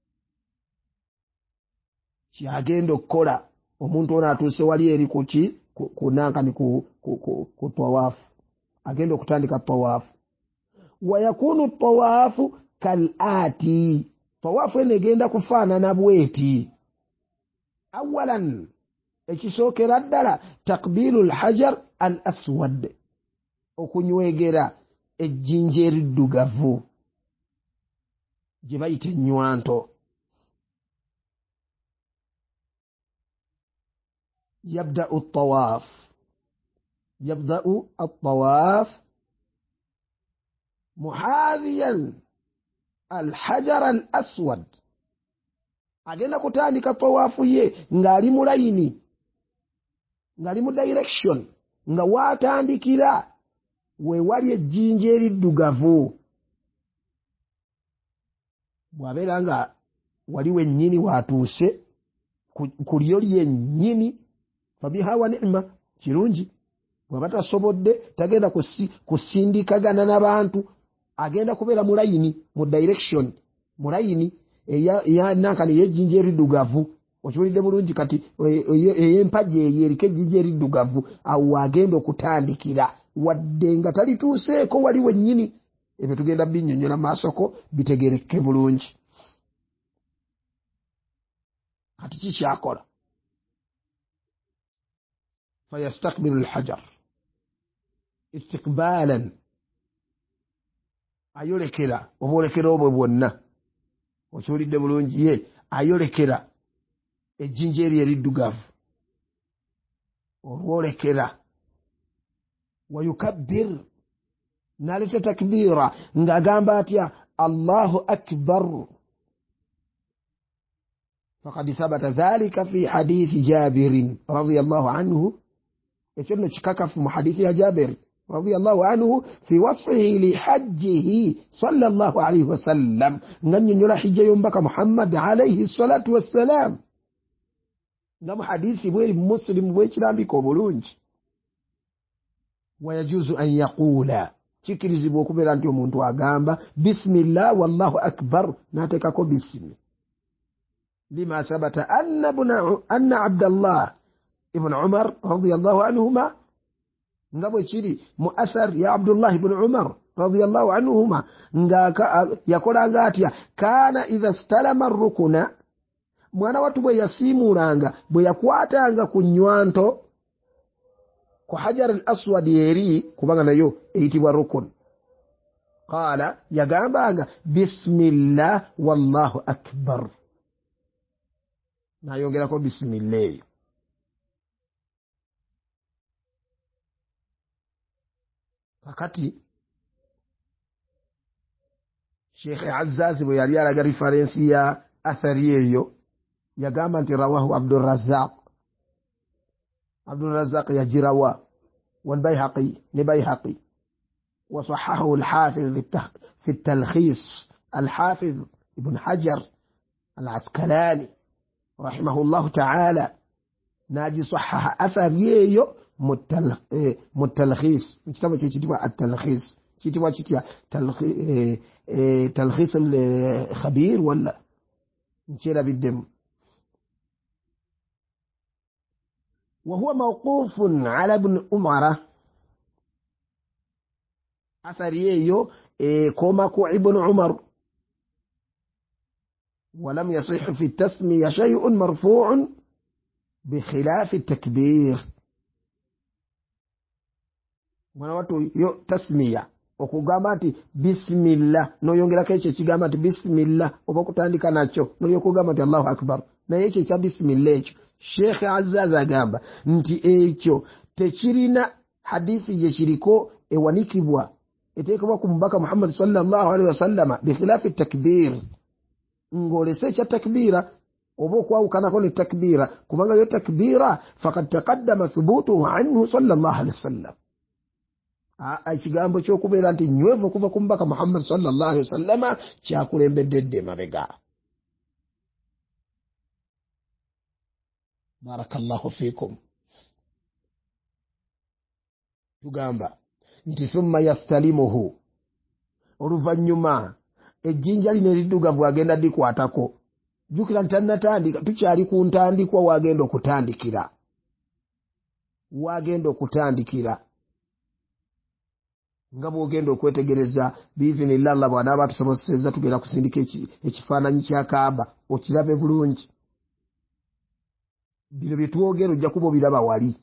kyagenda okukola omuntu ono atuuse wali eri kuki kunankani ku, ku, ku, ku tawaafu agenda okutandika tawaafu wayakunu tawaafu kal ati tawaafu eno egenda kufaanana bweti awalan ekisookera ddala takbiiru lhajar al aswad okunywegera ejjinja eriddugavu gye bayita ennywanto يبدأ الطواف يبدأ الطواف محاذيا الحجر الأسود agenda kutandika tawaafu ye ng'ali mu layini ng'ali mu direction nga waatandikira we wali ejjinja eriddugavu bw'abeera nga wali wennyini waatuuse ku lyo lyennyini fabiha wa ni'ma kirungi bw'aba tasobodde tagenda kusindikagana n'abantu agenda kubeera mu layini mu direction mu layini eya nankani y'ejjinja eriddugavu okiwulidde bulungi kati ey'empagi eyo eriko ejjinja eriddugavu awo agenda okutandikira wadde nga talituuseeko wali wennyini ebyo tugenda binnyonnyola maasoko bitegereke bulungi kati kikyakola fayastakbilu alhajar istiqbalan ayolekera obwolekera obwe bwonna okiwulidde bulungi ye ayolekera ejjinja eri eriddugavu olwolekera wayukabbir naleta takbiira ng'agamba atya allahu akbar فقد ثبت ذلك في حديث جابر رضي الله عنه ekyo nno kikakafu mu hadithi ya Jabir رضي الله عنه في وصفه لحجه صلى الله عليه وسلم نن ينير حج يومبك محمد عليه الصلاة والسلام نم حديث بوي مسلم بوي كلامي كوبولونج ويجوز أن يقول chikirizi bw'okubeera nti omuntu agamba bismillah wallahu akbar n'ateekako bismi lima sabata anna ibna anna abdallah ibn umar radiyallahu anhuma nga bwe kiri mu athar ya abdullah ibn umar radiyallahu anhuma nga yakolanga atya kaana idha stalama rukuna mwana watu bwe yasiimulanga bwe yakwatanga ku nywanto ku hajar al-aswad eri kubanga nayo eyitibwa rukun qala yagambanga bismillah wallahu akbar nayongerako bismillah kakati Sheikh Azzazi bwe yali alaga reference ya athari eyo yagamba nti rawahu Abdul Razzaq عبد الرزاق يجروا والبيهقي لبيهقي وصححه الحافظ في التلخيص الحافظ ابن حجر العسقلاني رحمه الله تعالى ناجي صحح أثر ييو متلخيص مجتمع تجتبع التلخيص تجتبع تلخيص الخبير ولا نشير بالدم وهو موقوف على ابن عمر أثر ييو كما كو ابن عمر ولم يصح في التسمية شيء مرفوع بخلاف التكبير wanawatu yo tasmiya okugamba bismillah no yongera keche kigamba bismillah oba kutandika nacho no yokugamba Allahu akbar na yeche cha bismillah echo Sheikh Azzaz agamba nti ekyo tekirina hadithi yeshiriko ewanikibwa etekebwa ku mbaka Muhammad sallallahu alaihi wasallam bikhilafi takbir ngolese cha takbira obo kwa ukanako ni takbira kubanga yo takbira faqad taqaddama thubutuhu anhu sallallahu alaihi wasallam a kigambo kyo kubeera nti nywevu kuva ku mbaka Muhammad sallallahu alaihi wasallam kyakulembedde mabega. Barakallahu fikum. Tugamba nti thumma yastalimuhu oluvanyuma ejjinja lino eriddugavu agenda dikwatako jukira ntannatandika tukyali ku ntandikwa wagenda okutandikira wagenda okutandikira nga bwogenda okwetegereza biizinillah Allah bw'anaaba tusobozesezza tugenda kusindika ekifaananyi kya Kaaba okirabe bulungi. Bino bye twogera ojja kuba obiraba wali.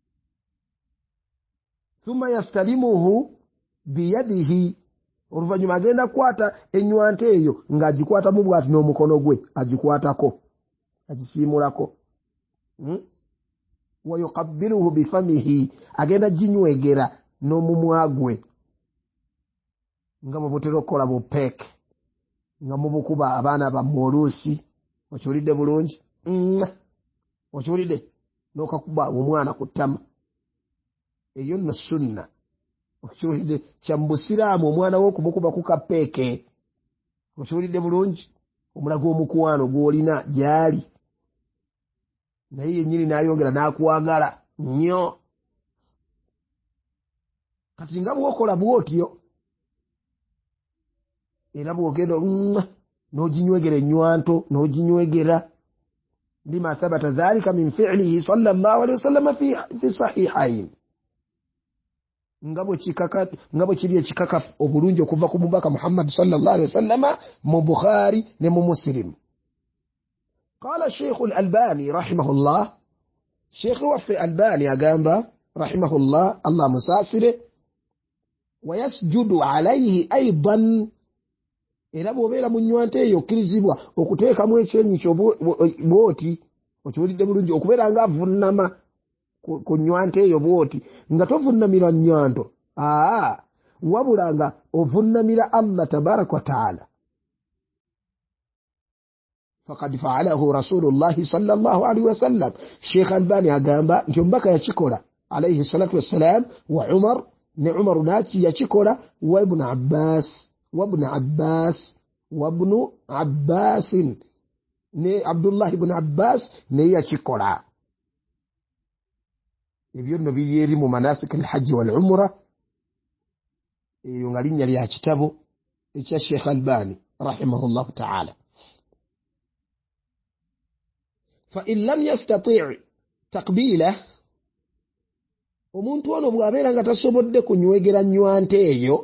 Thumma yastalimuhu biyadihi oluvanyuma agenda kwata enywante eyo ng'agikwata mu bwati n'omukono gwe agikwatako agisiimulako hmm? wa yuqabbiluhu bifamihi agenda ginywegera n'omumwa gwe nga mubutera okukola bupeeke nga mubukuba abaana bammwe oluusi okiwulidde bulungi okiwulidde n'okakuba omwana ku ttama eyo nno sunna okiwulidde kya mu busiraamu omwana wo okumukuba ku kapeeke okiwulidde bulungi omulago omukwano gw'olina gyali naye yennyini n'ayongera n'akwagala nnyo kati nga bw'okola bw'otyo era bw'ogenda n'oginywegera ennywanto n'oginywegera lima thabata dhalika min fi'lihi sallallahu alayhi wasallam fi fi sahihayn ngabo chikaka ngabo kiri ekikaka obulungi okuva ku mubaka Muhammad sallallahu alayhi wasallam mu Bukhari ne mu Muslim. Qala Sheikh al-Albani rahimahullah Sheikh wafi Albani agamba rahimahullah Allah musasire wa yasjudu alayhi aidan era bw'obeera mu nywante eyo okkirizibwa okuteekamu ekyenyi kyo bwoti okiwulidde bulungi okubeera nga avunnama ku nywante eyo bwoti nga tovunnamira nnywanto aa wabula nga ovunnamira Allah tabaraka wa taala. Faqad fa'alahu rasulullahi sallallahu alaihi wasallam Sheikh Albani agamba nti omubaka yakikola alayhi salatu wassalam wa Umar ne Umar naki yakikola wa ibn Abbas wa ibn Abbas wa ibn Abbas ne Abdullah ibn Abbas ne yakikola. Ebyo nno biyeri mu manasik al-hajj wal umra eyo nga linnya lya kitabo ekya Sheikh Albani rahimahullah ta'ala. Fa in lam yastati' taqbila, omuntu ono bw'abeera nga tasobodde kunywegera nywante eyo,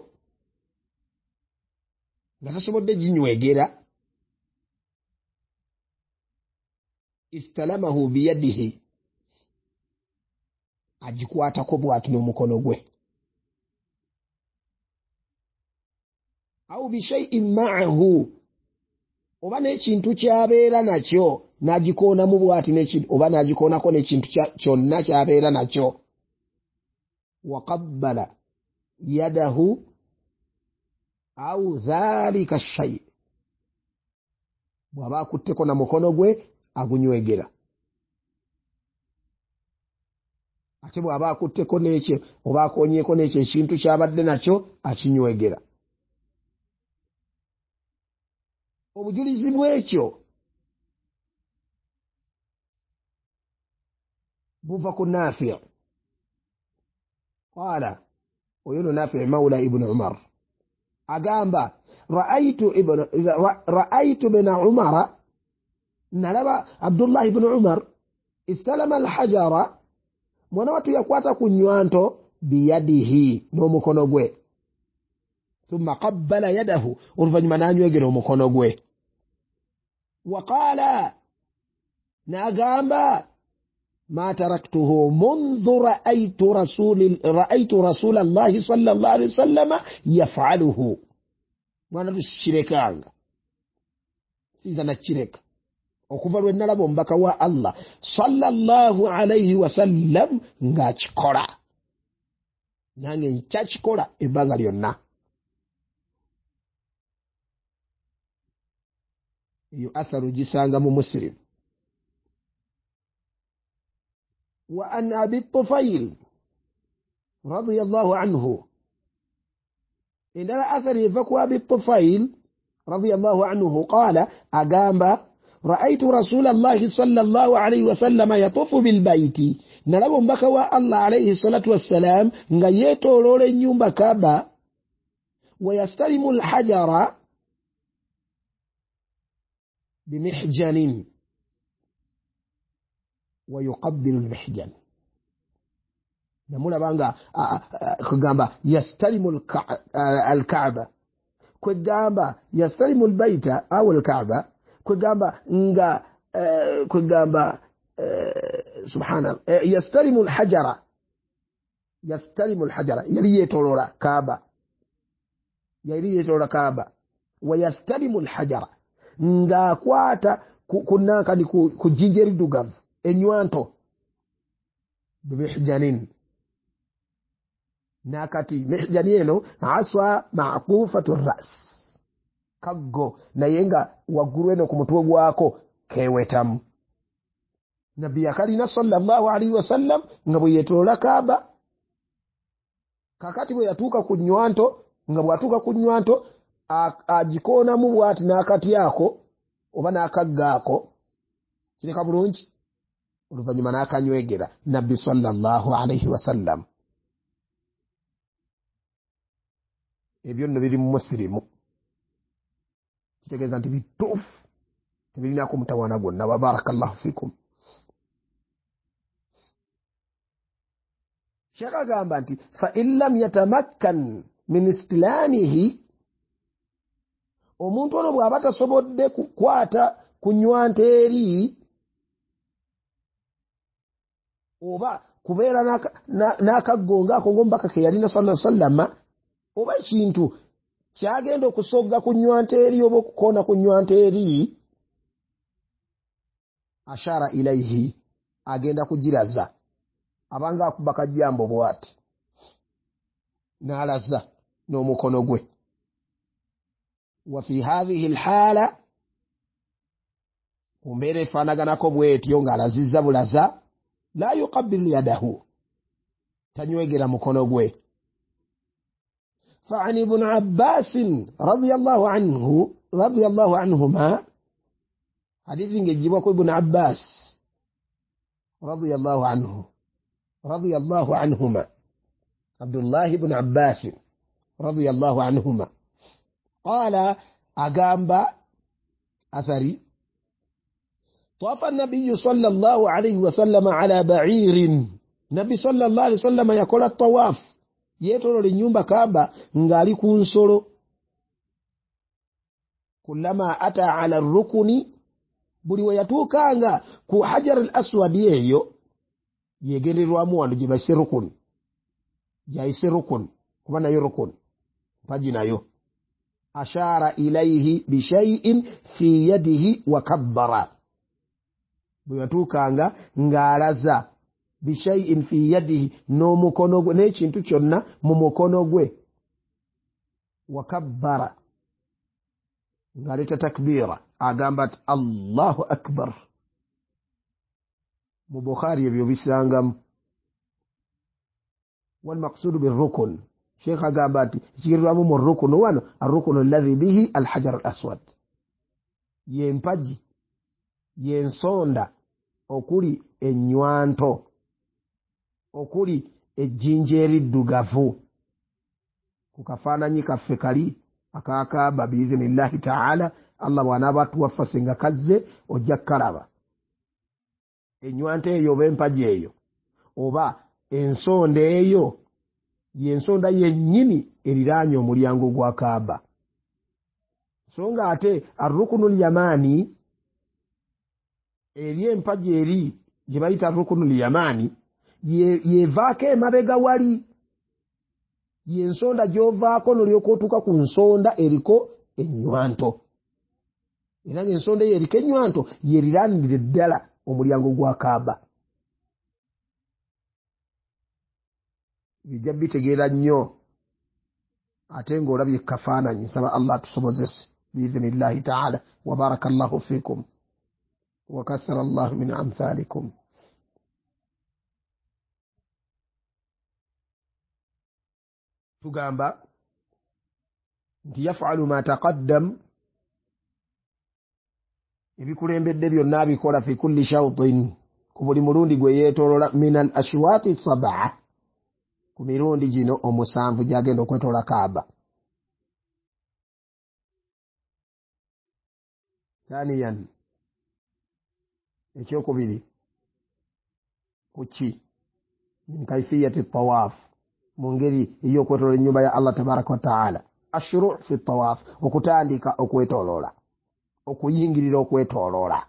nga tasobodde ginywegera, istalamahu biyadihi, agikwatako bw'ati n'omukono gwe, au bishay'in ma'ahu, oba n'ekintu ky'abeera nakyo n'agikoonamu bw'ati n'ekintu, oba n'agikoonako n'ekintu kyonna ky'abeera nakyo. Wa qabbala yadahu au dhalika shay, bw'aba akutteko na mukono gwe agunywegera, ate bw'aba akutteko n'ekyo oba akoonyeeko n'ekyo ekintu ky'abadde nakyo akinywegera. Obujulizi bw'ekyo buva ku Nafi'. Qala, oyo Nafi' mawla ibn Umar agamba ra'aytu ibn ra'aytu ibn Umar, nalaba Abdullah ibn Umar istalama al-hajara, mwana watu yakwata ku nywanto biyadihi n'omukono gwe, thumma qabbala yadahu, oluvanyuma n'anywegera omukono gwe. Waqala, n'agamba ma taraktuhu mundhu ra'aytu rasuli ra'aytu rasulallahi sallallahu alaihi wasallam yaf'aluhu, mwana tusikirekanga, siza nakireka okuva lwe nalaba omubaka wa Allah sallallahu alaihi wasallam ng'akikola, nange nkyakikola ebbanga lyonna. Iyo atharu gisanga mu Muslim. Wa an Abi Tufail radiyallahu anhu, indala athari eva ku Abi Tufail radiyallahu anhu qala, agamba ra'aytu rasulallahi sallallahu alayhi wa sallam yatufu bil bayti, nalaba omubaka wa Allah alayhi salatu wassalam nga yeetooloola ennyumba Kaaba, wa yastalimu al-hajara bimihjanin wa yuqabbilu al-mihjan. Namulaba nga kugamba yastalimu al-Kaaba, kwegamba yastalimu al-bayta aw al-Kaaba, kwegamba nga kwegamba subhanallah yastalimu al-hajara, yastalimu al-hajara yali yeetooloola Kaaba, yali yeetooloola Kaaba, wa yastalimu al-hajara ng'akwata kunankani ku jjinja eriddugavu ennywanto bimihjanin, nakati mihjani eno aswa ma'qufatu ras, kaggo naye nga waggulu eno ku mutwe gwako kewetamu. Nabbi yakalina sallallahu alaihi wasallam nga bwe yeetoloola Kaaba, kakati bwe yatuuka ku nnywanto, nga bw'atuuka ku nnywanto agikoonamu bw'ati n'akati ako oba n'akagga ako, kireka bulungi, oluvannyuma n'akanywegera Nabbi sallallahu alaihi wasallam. Ebyo nno biri mu Muslimu, kitegeeza nti bituufu, tebirinaako mutawaana gwonna. Wa barakallahu fikum. Sheikh agamba nti fa in lam yatamakkan min istilamihi, omuntu ono bw'aba tasobodde kukwata ku nywante eri oba kubeera n'akaggonga ako ng'omubaka ke yalina sallallahu alaihi wasallam, oba ekintu kyagenda okusogga ku nywante eri oba okukoona ku nywante eri, ashara ilaihi, agenda kugiraza, abanga akuba kajjambo bw'ati n'alaza n'omukono gwe. Wa fi hadhihi alhala, kumbeera efaanaganako bw'etyo ng'alazizza bulaza, la yuqabbilu yadahu, tanywegera mukono gwe, فعن ابن عباس رضي الله عنه رضي الله عنهما حديث يجيبه ابن عباس رضي الله عنه رضي الله عنهما عبد الله بن عباس رضي الله عنهما قال أقام أثري طاف النبي صلى الله عليه وسلم على بعير نبي صلى الله عليه وسلم يقول الطواف يتولى لنيومba كعبة ngali kunsolo كلما أتى على الركن buli we yatuukanga ku hajar al-aswad yeyo yegenderwamu wano gye bayise rukun yayise rukun kuba nayo rukun mpaji nayo ashara ilayhi bishay'in fi yadihi wa kabbara buli yatuukanga ng'alaza bishay'in fi yadihi n'omukono gwe n'ekintu kyonna mu mukono gwe wa kabbara ng'aleeta takbira agamba Allahu akbar mu Bukhari ebyo bisangamu wal maqsud bil rukun Sheikh agamba ati kirirwamu mu rukun wano ar-rukun alladhi bihi al-hajar al-aswad yempaji yensonda okuli enywanto okuli ejjinjeeri ddugavu kukafaananyi kaffe kali akaakaaba biiznillahi ta'ala Allah bw'anaaba atuwaffa singa kazze ojja kkalaba enywanto eyo oba empaji eyo oba ensonda eyo yensonda yennyini eriraanye omulyango gwa Kaaba so nga ate ar-rukunul yamani eri empaji eri gye bayita ar-rukunul yamani yevaako emabega wali yensonda gy'ovaako n'olyoka otuuka ku nsonda eriko ennywanto era ng'ensonda eyo eriko ennywanto yeriraanirire ddala omulyango gwa Kaaba bijja bitegeera nnyo ate ng'olabye kafaananyi nsaba Allah atusobozese biiznillahi ta'ala wa barakallahu fiikum wa kathara Allahu min amthalikum tugamba nti yafalu ma taqaddam ebikulembedde byonna abikola fi kulli shawtin ku buli mulundi gwe yeetolola min al ashwati sab'a ku mirundi gino omusanvu gyagenda okwetoola Kaaba thaniyan ekyokubiri kuki min kaifiyati tawaaf mu ngeri ey'okwetoola ennyumba ya Allah tabaraka wa ta'ala ashuru' fi tawaaf okutandika okwetoloola okuyingirira okwetoloola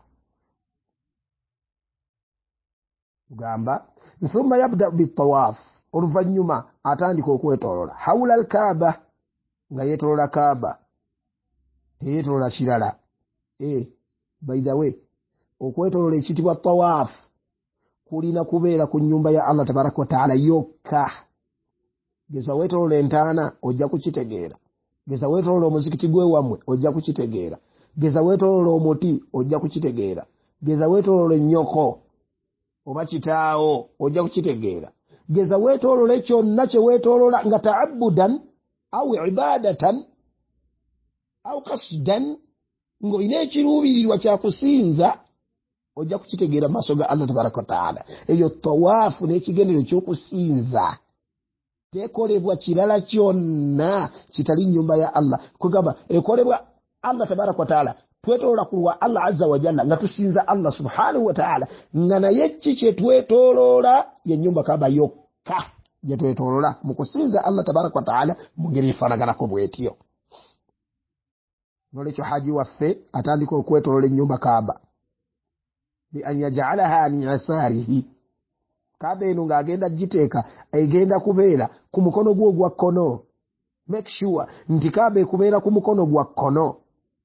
tugamba thumma yabda bitawaaf oluvannyuma atandika okwetoloola hawla al-Kaaba nga yeetoloola Kaaba teyeetoloola kirala eh by the way okwetoloola ekitibwa tawaaf kulina kubeera ku nnyumba ya Allah tabaraka wa ta'ala yokka geza weetoloola entaana ojja kukitegeera geza weetoloola omuzikiti gwe wammwe ojja kukitegeera geza weetoloola omuti ojja kukitegeera geza weetoloola ennyoko oba kitaawo ojja kukitegeera geza weetoloola kyonna kye weetoloola nga ta'abbudan au ibadatan au qasdan ng'olina ekiruubirirwa kya kusinza ojja kukitegeera mu maaso ga Allah tabaraka wa ta'ala eyo tawaafu n'ekigendero ky'okusinza tekolebwa kirala kyonna kitali nnyumba ya Allah kugamba ekolebwa Allah tabaraka wa ta'ala twetoloola kulwa Allah azza wa jalla nga tusinza Allah subhanahu wa ta'ala nga naye ki kye twetoloola ye nnyumba Kaaba yokka gye twetoloola mu kusinza Allah tabaraka wa ta'ala mu ngeri efaanaganako bwetyo nolwekyo haji waffe atandika okwetoloola ennyumba Kaaba bi an yaj'alaha an yasaarihi Kaaba eno ng'agenda giteeka egenda kubeera ku mukono gwo ogwa kkono make sure nti Kaaba ekubeera ku mukono gwa kkono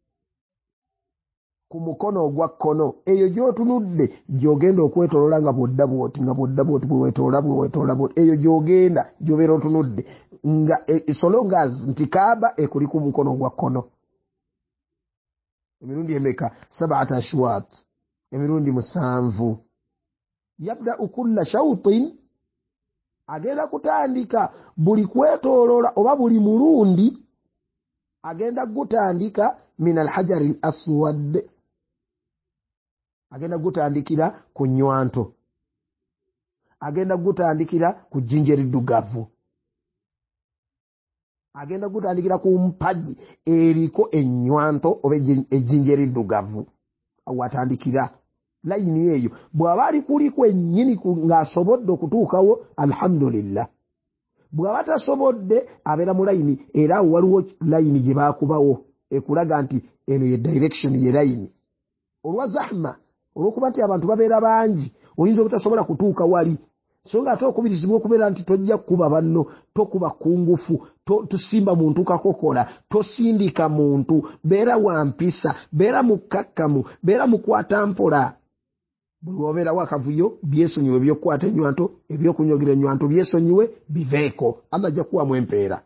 ku mukono ogwa kkono eyo gy'otunudde gy'ogenda okwetoloola nga bw'odda bw'oti nga bw'odda bw'oti bwe weetoloola bwe weetoloola bw'oti eyo gy'ogenda gy'obeera otunudde nga so long as nti Kaaba ekuli ku mukono gwa kkono emirundi emeka sab'ata ashwaat emirundi musanvu yabda kulla shawtin agenda kutandika buli kwetoolola oba buli mulundi agenda gutandika min alhajar al aswad, agenda gutandikira ku nywanto, agenda gutandikira ku jjinja eriddugavu, agenda gutandikira ku mpagi eriko ennywanto oba ejjinja eriddugavu. Awatandikira layini eyo bw'aba ali kuliko ennyini ng'asobodde okutuukawo alhamdulillah, bw'aba tasobodde abeera mu layini, era awo waliwo layini gye baakubawo ekulaga nti eno ye direction ye layini. Olwa zahma, olw'okuba nti abantu babeera bangi, oyinza obutasobola kutuuka wali, so nga ate okubirizibwa okubeera nti tojja kukuba banno, tokuba kungufu, tusimba muntu kakokola, tosindika muntu, beera wampisa, beera mukkakkamu, beera mukwata mpola. Buli obeerawo akavuyo byesonyiwe, by'okukwata ennywanto, eby'okunyogira ennywanto byesonyiwe, biveeko, Allah ajja kuwamu empeera.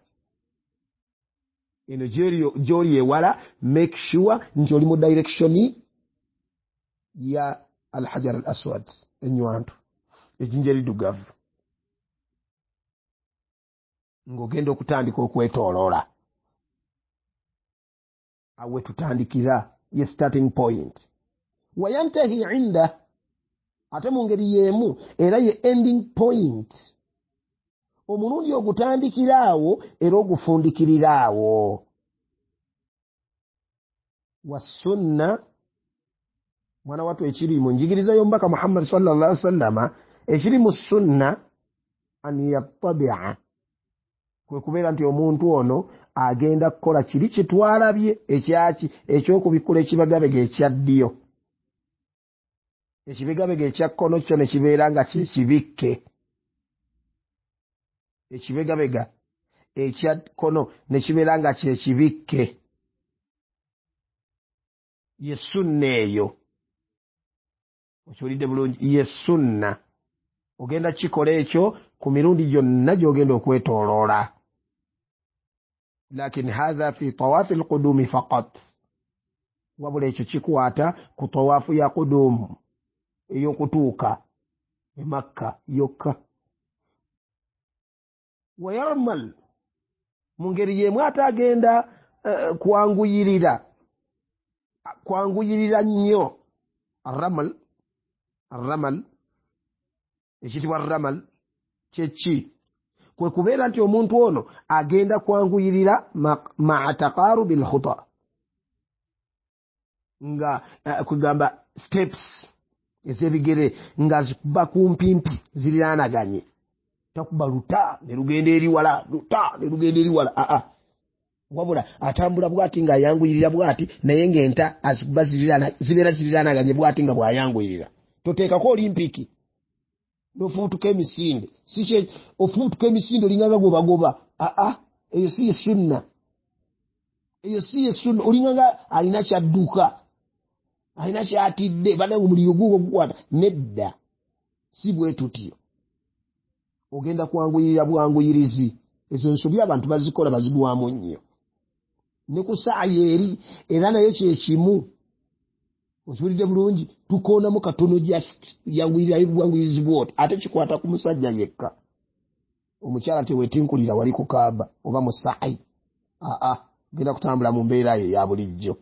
Eno gy'oli ewala, make sure nti oli mu direction ya alhajar al aswad, ennywanto ejjinja eriddugavu, ng'ogenda okutandika okwetooloola. Awe tutandikira ye starting point. Wayantahi inda, ate mu ngeri y'emu era ye ending point. Omulundi ogutandikira awo era ogufundikirira awo. Wassunna, mwana watu ekiri mu njigiriza y'omubaka Muhammad sallallahu alaihi wasallama, ekiri mu sunna an yattabi'a, kwe kubeera nti omuntu ono agenda kukola kiri kitwalabye ekyaki eky'okubikula ekibegabega ekya ddyo, ekibegabega ekya kkono kyo ne kibeera nga kyekibikke, ekibegabega ekya kkono ne kibeera nga kyekibikke, ye sunna eyo. Okiwulidde bulungi? Ye sunna. Ogenda kikola ekyo ku mirundi gyonna gy'ogenda okwetooloola. Lakin hadha fi tawaafi alquduumi faqat, wabula ekyo kikwata ku tawaafu ya quduumu ey'okutuuka e Makka yokka. Wayarmal, mu ngeri y'emu ate agenda uh, kwanguyirira kwanguyirira nnyo. Arramal, arramal ekitibwa ramal kyeki? Kwe kubeera nti omuntu ono agenda kwanguyirira ma'a taqarubi al-khuta, nga uh, kugamba steps ez'ebigere nga zikuba kumpimpi ziriraanaganye, takuba luta ne lugenda eri wala, luta ne lugenda eri wala, a a wabula atambula bwati nga ayanguyirira bwati, naye ng'enta azikuba zibeera ziriraanaganye bwati nga bw'ayanguyirira. Toteekako olimpiki n'ofubutuka emisinde, si kye ofubutuka emisinde olinganga gobagoba, a a eyo si ye sunna, eyo si ye sunna. Olinganga alina kyadduka, alina kyatidde, banawe muliro gugo gukwata. Nedda, si bwe tutyo. Ogenda kwanguyirira bwanguyirizi. Ezo nsobi abantu bazikola bazigwamu nnyo, ne ku saayi eri era nayo kyekimu. Okiwulidde bulungi? Tukoonamu katono just yanguyirira bwanguyirizi bwoti, ate kikwata ku musajja yekka. Omukyala teweetinkulira wali ku kaaba oba mu saayi, a a genda kutambula mu mbeera ye ya bulijjo.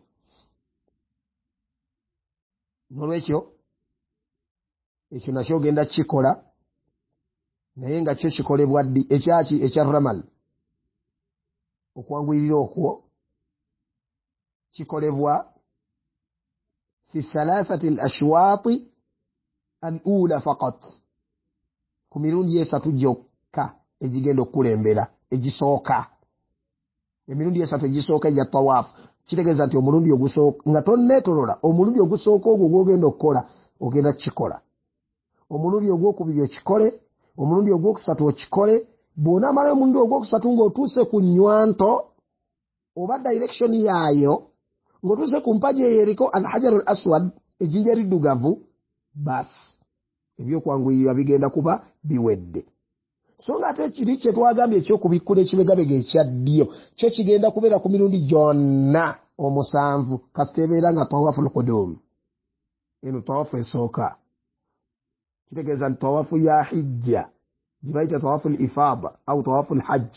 Nolwekyo ekyo nakyo ogenda kikola, naye nga kyo kikolebwa ddi? Ekyaki? Ekya ramal. Okwanguyirira okwo kikolebwa fi thalathati al-ashwaati al-ula faqat, ku mirundi esatu gyokka egigenda okukulembera, egisooka. Emirundi esatu egisooka egya tawaafu, kitegeeza nti omulundi ogusooka nga tonneetolola, omulundi ogusooka ogwo gw'ogenda okukola ogenda kukikola, omulundi ogwokubiri okikole, omulundi ogwokusatu okikole. Bw'onaamala omulundi ogwokusatu ng'otuuse ku nnywanto oba direction yaayo, ng'otuuse ku mpagi eyo eriko alhajar al aswad, ejjinja eriddugavu, basi ebyokwanguyirira bigenda kuba biwedde. So nga ate kiri kye twagambye ekyokubikkula ekibegabega ekya ddyo, kyo kigenda kubeera ku mirundi gyonna omusanvu, kasita ebeera nga tawaafu al-quduum. Eno tawaafu esooka, kitegeeza nti tawaafu ya hijja jibaita tawafu al-ifada au tawafu al-hajj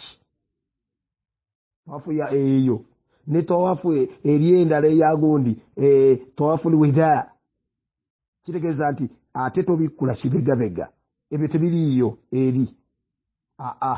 tawafu ya eyo ne tawafu erienda le yagondi e tawafu al-wida kitegeza nti ate tobikula kibega bega ebyo tebiriyo eri a a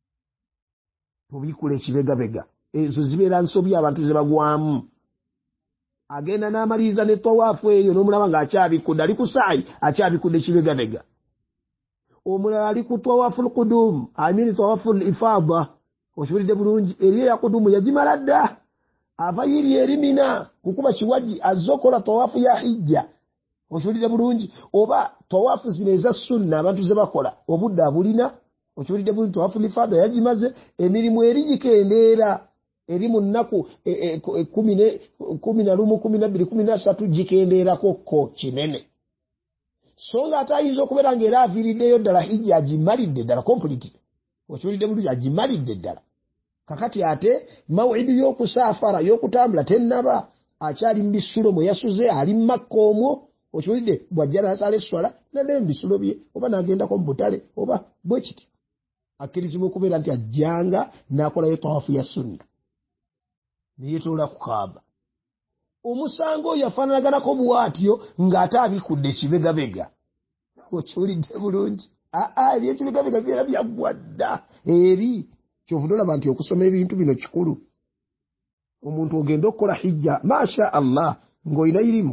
tobikula kibega bega ezo zibeera nsobi abantu zebagwamu agenda n'amaliza ne tawafu eyo n'omulaba ng'akyabikudde ali ku saayi akyabikudde kibega bega omulala ali ku tawafu al-qudum amini tawafu al-ifada oshulide bulungi eriyo ya kudumu yajimala dda ava yiri erimina kukuba kiwaji azokola tawafu ya hijja oshulide bulungi oba tawafu zineza sunna abantu zebakola obudde abulina oshulide bulungi tawafu al-ifada yajimaze emirimu erijikendera eri mu nnaku kumi na lumu kumi na bbiri kumi na ssatu jikendeerako ko kinene so nga ate ayinza okubeera ng'era aviiriddeyo ddala hijja agimalidde ddala complete okiwulidde bulungi agimalidde ddala kakati ate mawidu y'okusaafara y'okutambula tennaba akyali mu bisulo mwe yasuze ali mu makka omwo okiwulidde bw'ajja n'asala esswala naddayo mu bisulo bye oba n'agendako mu butale oba bwe kiti akkirizibwa okubeera nti ajjanga n'akolayo tawafu ya sunna niyetoola ku kaaba omusango oyo afaananaganako bw'atyo ng'ate abikudde ekibegabega okiwulidde bulungi aa ebyo ekibegabega byera byaggwa dda eri kyovudde olaba nti okusoma ebintu bino kikulu omuntu ogenda okukola hijja masha allah ng'olina irimu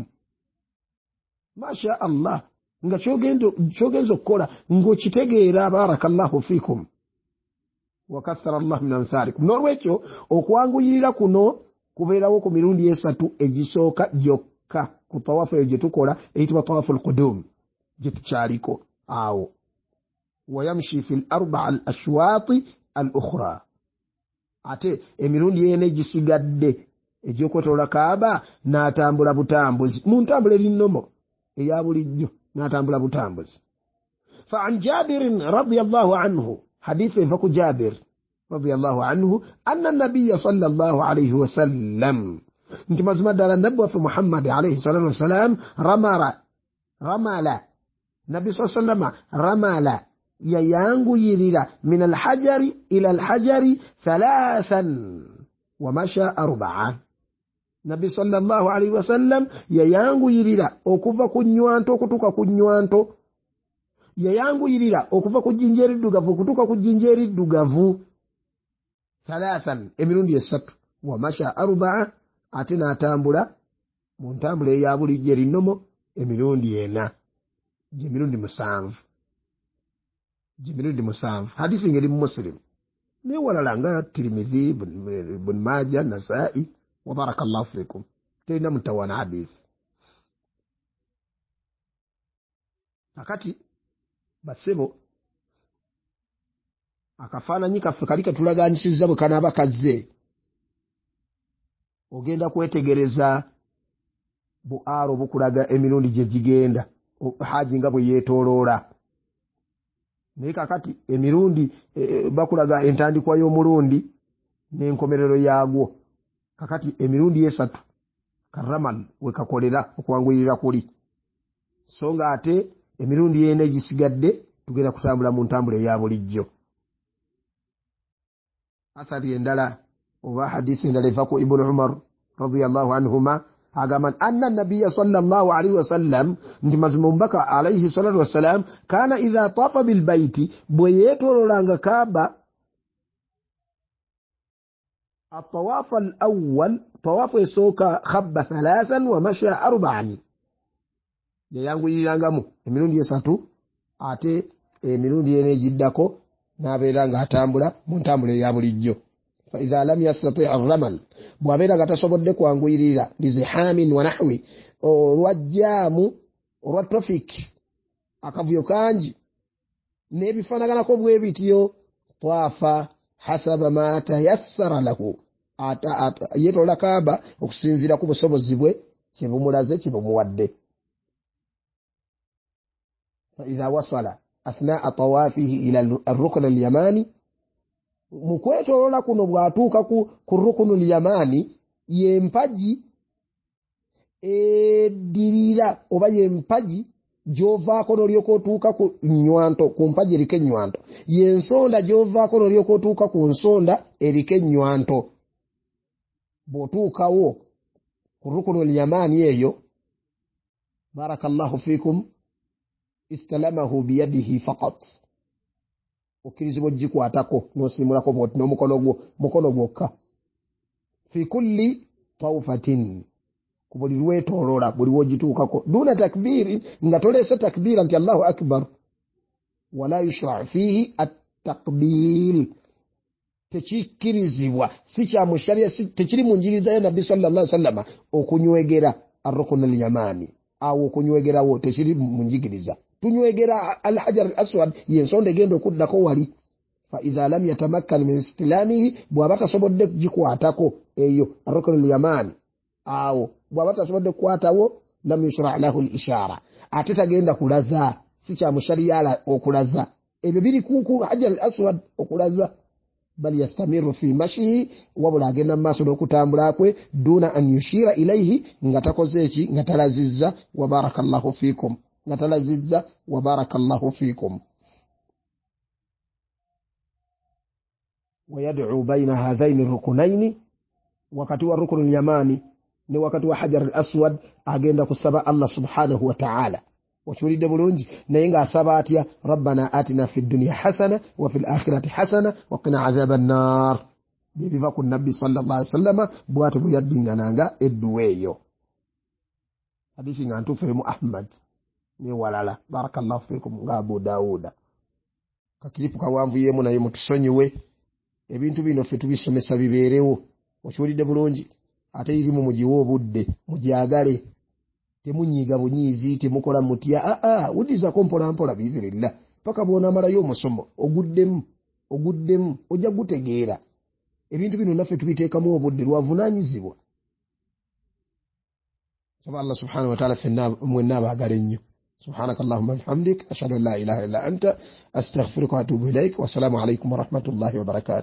masha allah nga kyogenza okukola ng'okitegeera barakallahu fikum wakathara allah min amthalikum n'olwekyo okwanguyirira kuno kubeerawo ku mirundi esatu egisooka gyokka ku tawafu eyo gye tukola eyitibwa tawafu al-qudum gye tukyaliko awo wayamshi fi al-arbaa al-ashwaati al-ukhra ate emirundi ena egisigadde egy'okwetoola kaaba n'atambula butambuzi mu ntambula erinnomo eya bulijjo n'atambula butambuzi fa an jabirin radiyallahu anhu حديث فكو جابر رضي الله عنه أن النبي صلى الله عليه وسلم انت مزمد على النبوة في محمد عليه الصلاة والسلام رمال رمال النبي صلى الله عليه وسلم رمال ييانغو يريد من الحجر إلى الحجر ثلاثا ومشى أربعة النبي صلى الله عليه وسلم ييانغو يريد okuva ku nywanto kutuka ku nywanto yayanguyirira okuva ku jjinja eriddugavu okutuuka ku jjinja eriddugavu thalathan emirundi esatu wa masha arbaa ate n'atambula mu ntambula eya bulijjo erinnomo emirundi ena gy'emirundi musanvu gy'emirundi musanvu hadithi ngeri mu muslim ne walala nga tirimidhi bun maja nasai wa barakallahu fikum tena mutawana hadithi akati basebo akafaananyi kaffe kali katulaganyisizza bwe kanaaba kazze ogenda kwetegereza buaro bukulaga emirundi gye gigenda haji nga bwe yeetooloola naye kakati emirundi e, bakulaga entandikwa y'omulundi n'enkomerero yaagwo kakati emirundi esatu karaman we kakolera okwanguyirira kuli so nga ate emirundi yene gisigadde tugenda kutambula mu ntambula eya bulijjo athari endala oba hadithi endala eva ku ibnu umar radiyallahu anhuma agamba anna nabiyya sallallahu alayhi wasallam nti mazima omubaka alayhi salatu wassalam kana idha tafa bilbaiti bwe yeetoololanga kaaba الطواف الأول طواف يسوكا خب ثلاثا ومشى أربعا yayanguyirangamo emirundi esatu ate emirundi ene giddako n'abeeranga atambula mu ntambula eya bulijjo fa idha lam yastati' ar-ramal bw'abeeranga tasobodde kwanguyirira lizihamin wa nahwi olwajjaamu olwa traffic akavuyo kangi n'ebifaanaganako bwe bityo twafa hasaba ma tayassara lahu yeetoola kaaba okusinziira ku busobozi bwe kye bumulaze kye bumuwadde فإذا وصل أثناء طوافه إلى الركن اليماني مكويتولولا كنو بwatuuka ku rukunu lyamani yempaji edirira oba yempaji jovaako n'olyoka otuuka ku nnywanto ku mpagi eriko ennywanto y'ensonda jovaako n'olyoka otuuka ku nsonda eriko ennywanto bw'otuukawo ku rukunul yamaani eyo barakallahu fiikum istalamahu biyadihi faqat okkirizibwa ogikwatako n'osimulako n'omukono gwo mukono gwokka fi kulli tawfatin ku buli lwetoolola buli wogituukako duna takbiri nga toleese takbiira nti allahu akbar wala yushra fiihi attakbiir tekikkirizibwa si kya mu sharia tekiri mu njiriza ya nabbi sallallahu alaihi wasallam okunywegera arrukun al-yamani awo okunywegerawo tekiri mu njigiriza tunywegera al-hajar al-aswad yensonde genda okuddako wali fa idha lam yatamakkan min istilamihi bw'aba tasobodde gikwatako eyo arrukun al-yamani awo bw'aba tasobodde kukwatawo lam yushra lahu al-ishara ate tagenda kulaza si kya mu sharia okulaza ebyo biri ku hajar al-aswad okulaza bal yastamiru fi mashihi wabula agenda maaso n'okutambula kwe duna an yushira ilayhi nga takoze eki nga talazizza wa barakallahu fiikum nga talazizza wa barakallahu fiikum wa yad'u bayna hadhaini ar-rukunaini wakati wa rukun al-yamani ni wakati wa hajar al-aswad agenda kusaba Allah subhanahu wa ta'ala wakiwulidde bulungi naye ng'asaba atya rabbana atina fi dunya hasana wa fil akhirati hasana wa qina adhaba an-nar biva ku nabbi sallallahu alaihi wasallam bwatu buyaddingananga edduwa eyo hadithi nga ntuufu mu ahmad ne walala barakallahu fikum nga abu dauda kakiripu kawanvuyemu naye mutusonyiwe ebintu bino ffe tubisomesa bibeerewo wakiwulidde bulungi ate irimu mugiwa obudde mujagale temunyiga bunyiizi temukola mutya a a udizako mpola mpola biizirillah paka bwona amalayo omusomo oguddemu oguddemu ojja gutegeera ebintu bino naffe tubiteekamu obudde lwavunaanyizibwa saba Allah subhanahu wa ta'ala fenna mwenna abaagala ennyo subhanaka allahumma bihamdik ashhadu an la ilaha illa anta astaghfiruka wa atubu ilaik wa assalamu alaykum wa rahmatullahi wa barakatuh